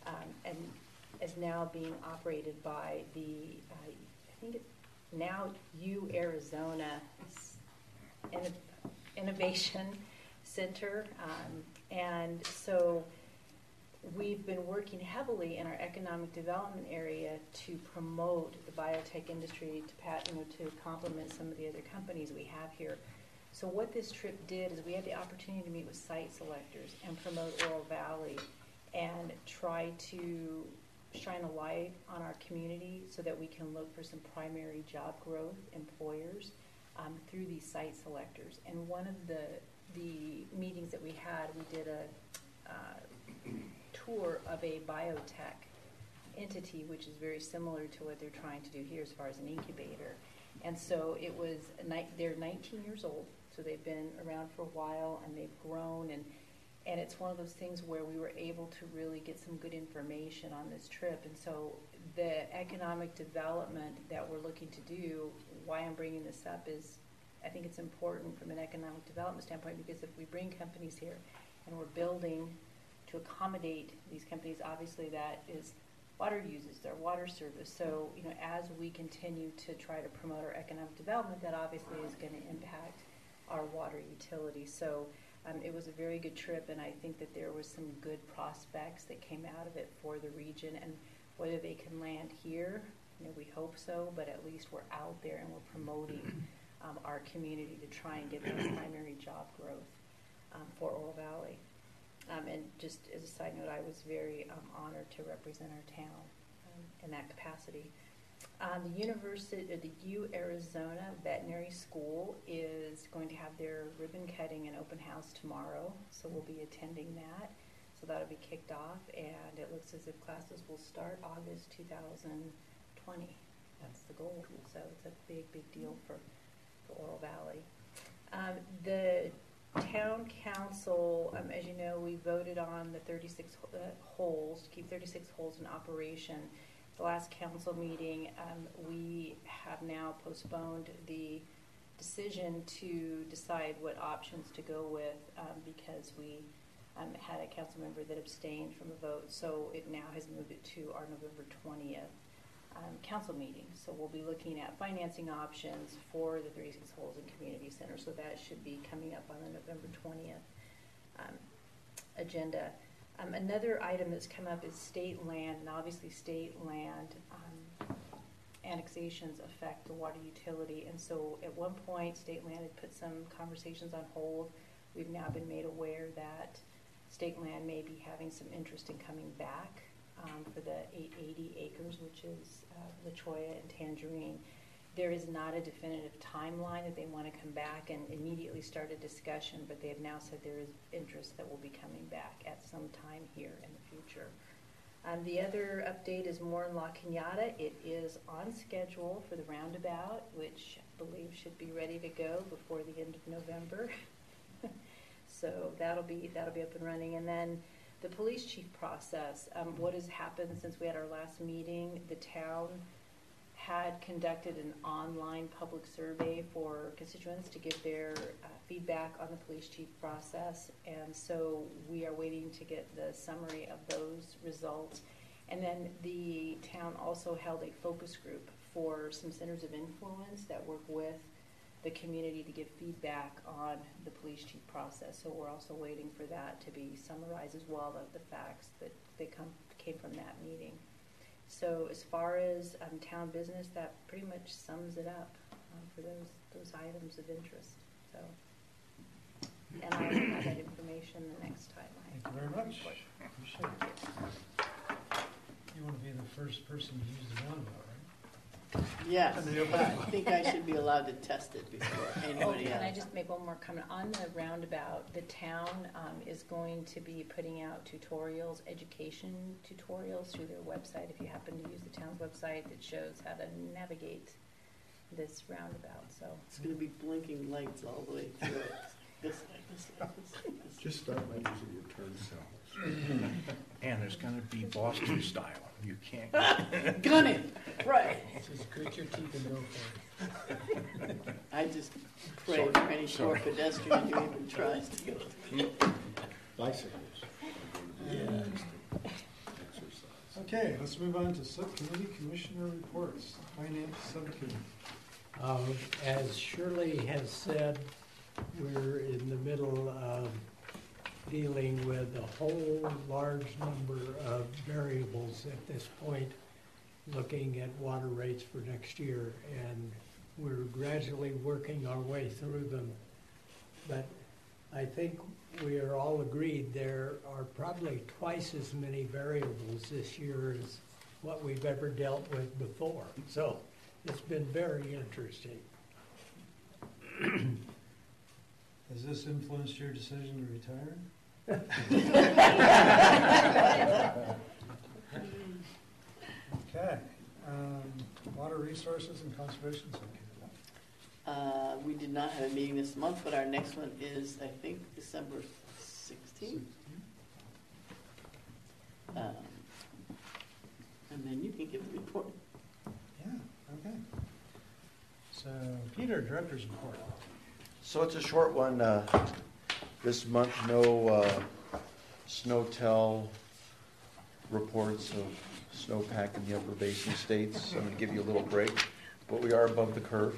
operated by the I think it's now U Arizona Innovation Center, and so we've been working heavily in our economic development area to promote the biotech industry, to complement some of the other companies we have here. So what this trip did is we had the opportunity to meet with site selectors and promote Oro Valley and try to shine a light on our community so that we can look for some primary job growth employers through these site selectors. And one of the meetings that we had, we did a tour of a biotech entity, which is very similar to what they're trying to do here as far as an incubator. And so it was, they're 19 years old, So they've been around for a while and they've grown, and it's one of those things where we were able to really get some good information on this trip. And so the economic development that we're looking to do, why I'm bringing this up is I think it's important from an economic development standpoint, because if we bring companies here and we're building to accommodate these companies, obviously that is water users, their water service. So, as we continue to try to promote our economic development, that obviously is going to impact our water utility. So it was a very good trip, and I think that there was some good prospects that came out of it for the region. And whether they can land here, we hope so, but at least we're out there and we're promoting our community to try and get that primary job growth for Oro Valley. And just as a side note, I was very honored to represent our town in that capacity. The U Arizona Veterinary School is going to have their ribbon cutting and open house tomorrow, so we'll be attending that. So that'll be kicked off, and it looks as if classes will start August 2020. That's the goal. So it's a big, big deal for Oro Valley. The town council, as you know, we voted on the 36 holes, to keep 36 holes in operation. The last council meeting, we have now postponed the decision to decide what options to go with because we had a council member that abstained from a vote. So it now has moved it to our November 20th council meeting. So we'll be looking at financing options for the 36 holes in community center. So that should be coming up on the November 20th agenda. Another item that's come up is state land, and obviously state land annexations affect the water utility. And so at one point, state land had put some conversations on hold. We've now been made aware that state land may be having some interest in coming back for the 880 acres, which is La Cholla and Tangerine. There is not a definitive timeline that they want to come back and immediately start a discussion, but they have now said there is interest that will be coming back at some time here in the future. The other update is more in La Cañada. It is on schedule for the roundabout, which I believe should be ready to go before the end of November. So that'll be up and running. And then the police chief process. What has happened since we had our last meeting? The town had conducted an online public survey for constituents to give their feedback on the police chief process, and so we are waiting to get the summary of those results. And then the town also held a focus group for some centers of influence that work with the community to give feedback on the police chief process. So we're also waiting for that to be summarized as well, of the facts that came from that meeting. So as far as town business, that pretty much sums it up for those items of interest. So, and I will have that information the next time. Thank you very much. Appreciate it. You want to be the first person to use the roundabout, right? Yes, I think I should be allowed to test it before anybody Can I else. just make one more comment? On the roundabout, the town is going to be putting out tutorials, education tutorials through their website. If you happen to use the town's website, that shows how to navigate this roundabout. So It's going to be blinking lights all the way through it. This way. Just start by using your turn signals. And it's going to be Boston style. You can't. Gun it! Right. Just grit your teeth and go for it. I just pray for any poor pedestrian who even tries to go through. Bicycles. Yeah. Okay, let's move on to subcommittee commissioner reports. Finance subcommittee. As Shirley has said, we're in the middle of dealing with a whole large number of variables at this point, looking at water rates for next year, and we're gradually working our way through them. But I think we are all agreed there are probably twice as many variables this year as what we've ever dealt with before. So it's been very interesting. Has this influenced your decision to retire? Okay. Water Resources and Conservation Subcommittee. We did not have a meeting this month, but our next one is, I think, December 16th. And then you can give the report. Yeah, okay. So, Peter, Director's Report. So it's a short one. This month, no SNOTEL reports of snowpack in the upper basin states. I'm going to give you a little break, but we are above the curve.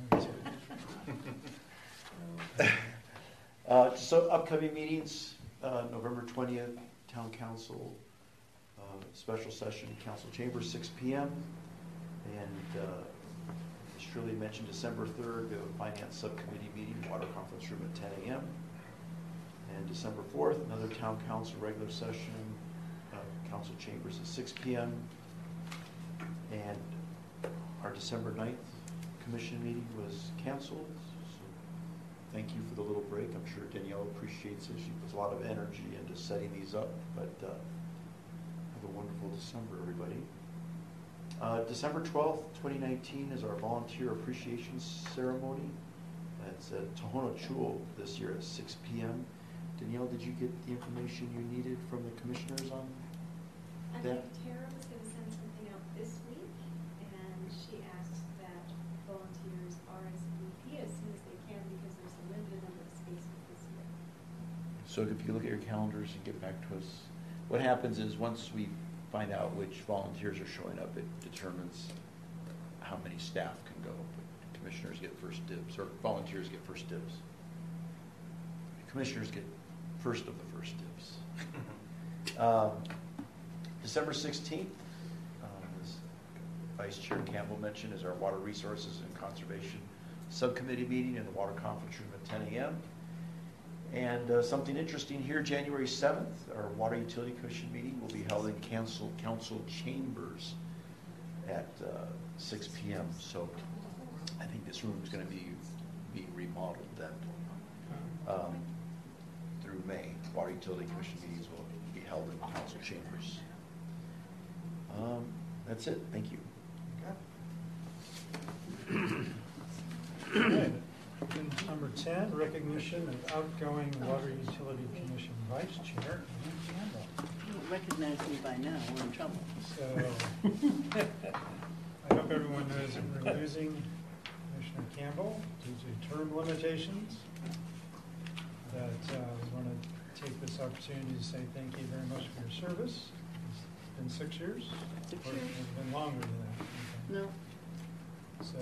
So upcoming meetings, November 20th, Town Council, special session, Council Chamber, 6 p.m. And as Shirley mentioned, December 3rd, we have a Finance Subcommittee meeting, Water Conference Room at 10 a.m. And December 4th, another Town Council regular session, Council Chambers at 6 p.m. And our December 9th Commission meeting was canceled. So thank you for the little break. I'm sure Danielle appreciates it. She puts a lot of energy into setting these up. But have a wonderful December, everybody. December 12th, 2019 is our Volunteer Appreciation Ceremony. It's at Tohono Chul this year at 6 p.m. Danielle, did you get the information you needed from the commissioners on I that? think Tara was going to send something out this week, and she asked that volunteers RSVP as soon as they can because there's a limited number of spaces this year. So if you look at your calendars and get back to us, what happens is once we find out which volunteers are showing up, it determines how many staff can go. But commissioners get first dibs, or volunteers get first dibs. Commissioners get first of the first dibs. December 16th, as Vice Chair Campbell mentioned, is our Water Resources and Conservation Subcommittee meeting in the Water Conference Room at 10 a.m. And something interesting here, January 7th, our Water Utility Commission meeting will be held in council chambers at 6 p.m. So I think this room is going to be being remodeled then. Through May, Water Utility Commission meetings will be held in council chambers. That's it. Thank you. Okay. Number 10, recognition of outgoing Water Utility Commission Vice Chair, Ann Campbell. You don't recognize me by now, we're in trouble. So, I hope everyone knows that we're losing Commissioner Campbell due to term limitations. That we want to take this opportunity to say thank you very much for your service. It's been 6 years. 6 Or years? It's been longer than that. Okay. No, So,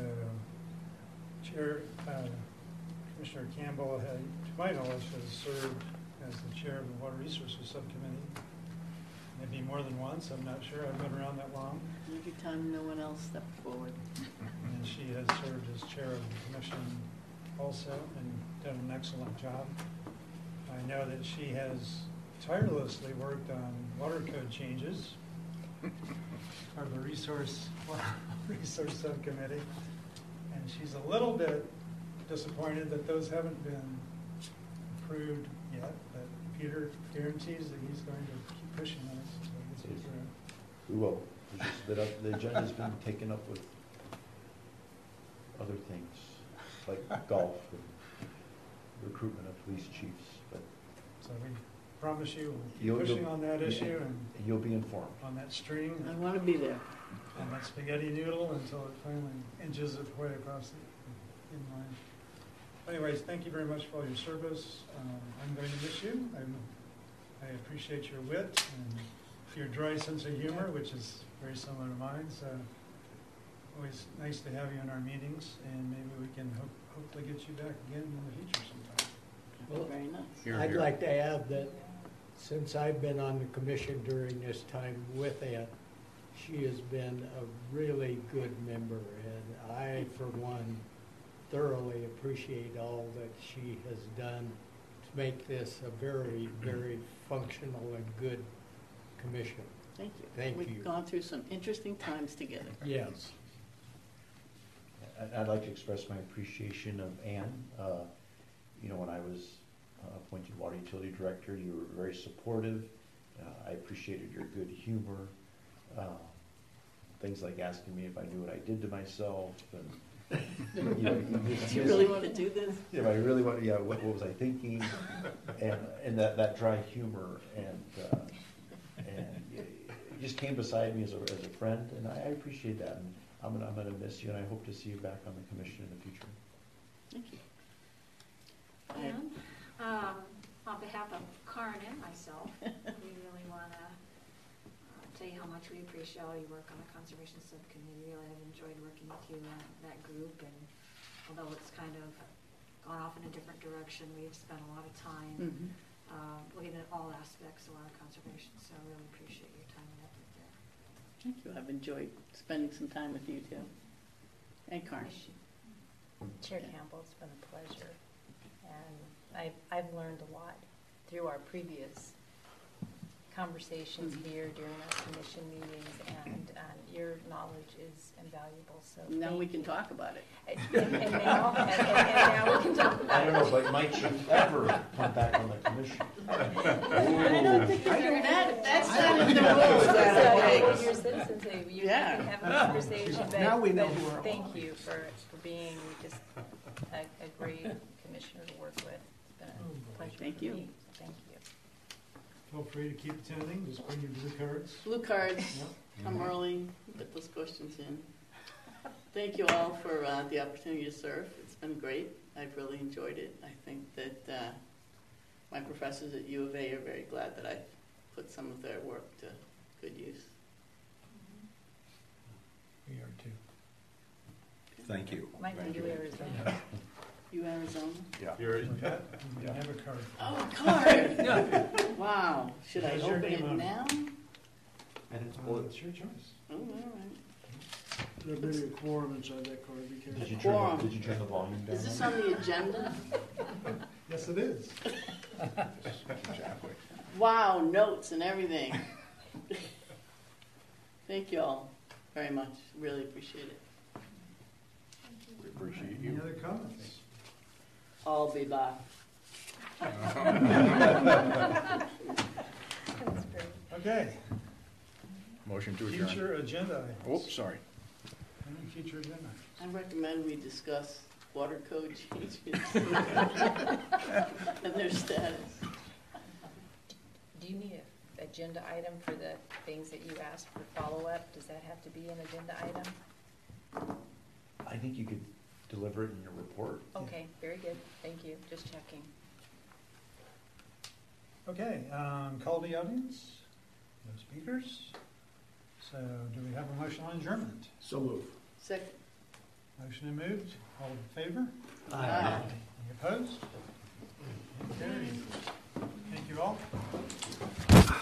Commissioner Campbell, to my knowledge, has served as the chair of the Water Resources Subcommittee. Maybe more than once, I'm not sure. I've been around that long. every time no one else stepped forward. And she has served as chair of the commission also and done an excellent job. I know that she has tirelessly worked on water code changes for the Resource Subcommittee. And she's a little bit disappointed that those haven't been approved yet, but Peter guarantees that he's going to keep pushing on it. So I guess he's We will. It's just that the agenda's been taken up with other things, like golf and recruitment of police chiefs. But So we promise you we'll You'll- keep pushing you'll- on that issue and you'll be informed. on that string I want to be there. and that spaghetti noodle until it finally inches its way across the inline. Anyways, thank you very much for all your service. I'm going to miss you. I appreciate your wit and your dry sense of humor, which is very similar to mine. So always nice to have you in our meetings, and maybe we can hopefully get you back again in the future sometime. Well, Very nice. Here, I'd here. like to add that since I've been on the commission during this time with Ann, she has been a really good member, and I, for one, thoroughly appreciate all that she has done to make this a very, very functional and good commission. Thank you. Thank you. We've gone through some interesting times together. Yes. I'd like to express my appreciation of Ann. When I was appointed Water Utility Director, you were very supportive. I appreciated your good humor. Things like asking me if I knew what I did to myself, and You know, Do you really want to do this? You know, I really want, yeah, what was I thinking? And that dry humor, and you just came beside me as a friend, and I appreciate that. And I'm gonna miss you, and I hope to see you back on the commission in the future. Thank you. And on behalf of Karen and myself, we really want to tell you how much we appreciate all your work on the Conservation Subcommittee. Really have enjoyed working with you and that group, and although it's kind of gone off in a different direction, we've spent a lot of time looking at all aspects of our conservation, so I really appreciate your time and effort there. Thank you. I've enjoyed spending some time with you too. And Karen. Chair Campbell, it's been a pleasure. And I've learned a lot through our previous conversations here during our commission meetings, and your knowledge is invaluable. So Now we can talk about it. And now we can talk about I don't know, but might you ever come back on the commission? I don't think that's not in the So, rules. your citizens, you Yeah. can have a conversation, but, Now we know but who we're all thank you for being just a great commissioner to work with. It's been a pleasure Thank for you. me. Thank you. Feel free to keep attending, just bring your blue cards. Blue cards, Yep. come early, put those questions in. Thank you all for the opportunity to serve. It's been great. I've really enjoyed it. I think that my professors at U of A are very glad that I've put some of their work to good use. We are too. Thank you. Might Thank be you. Arizona. You Arizona? Yeah. Pat, you have a card. Oh, a card. Wow. Should I Has your open name it on it. now? Well, it's your choice. Oh, all right. There'll be a quorum inside that card, be careful. Quorum. Did you turn the volume down? Is this on the agenda? Yes, it is. Exactly. Wow, notes and everything. Thank you all very much. Really appreciate it. We appreciate Any you. other comments? I'll be back. That's great. Okay, Motion to adjourn. future agenda items. Oops, sorry. Any future agenda items? I recommend we discuss water code changes and their status. Do you need an agenda item for the things that you asked for follow-up? Does that have to be an agenda item? I think you could deliver it in your report. Okay, very good. Thank you. Just checking. Okay, call the audience. No speakers. So do we have a motion on adjournment? So move. Second. Motion and moved. All in favor? Aye. Any opposed? Carried. Thank you all.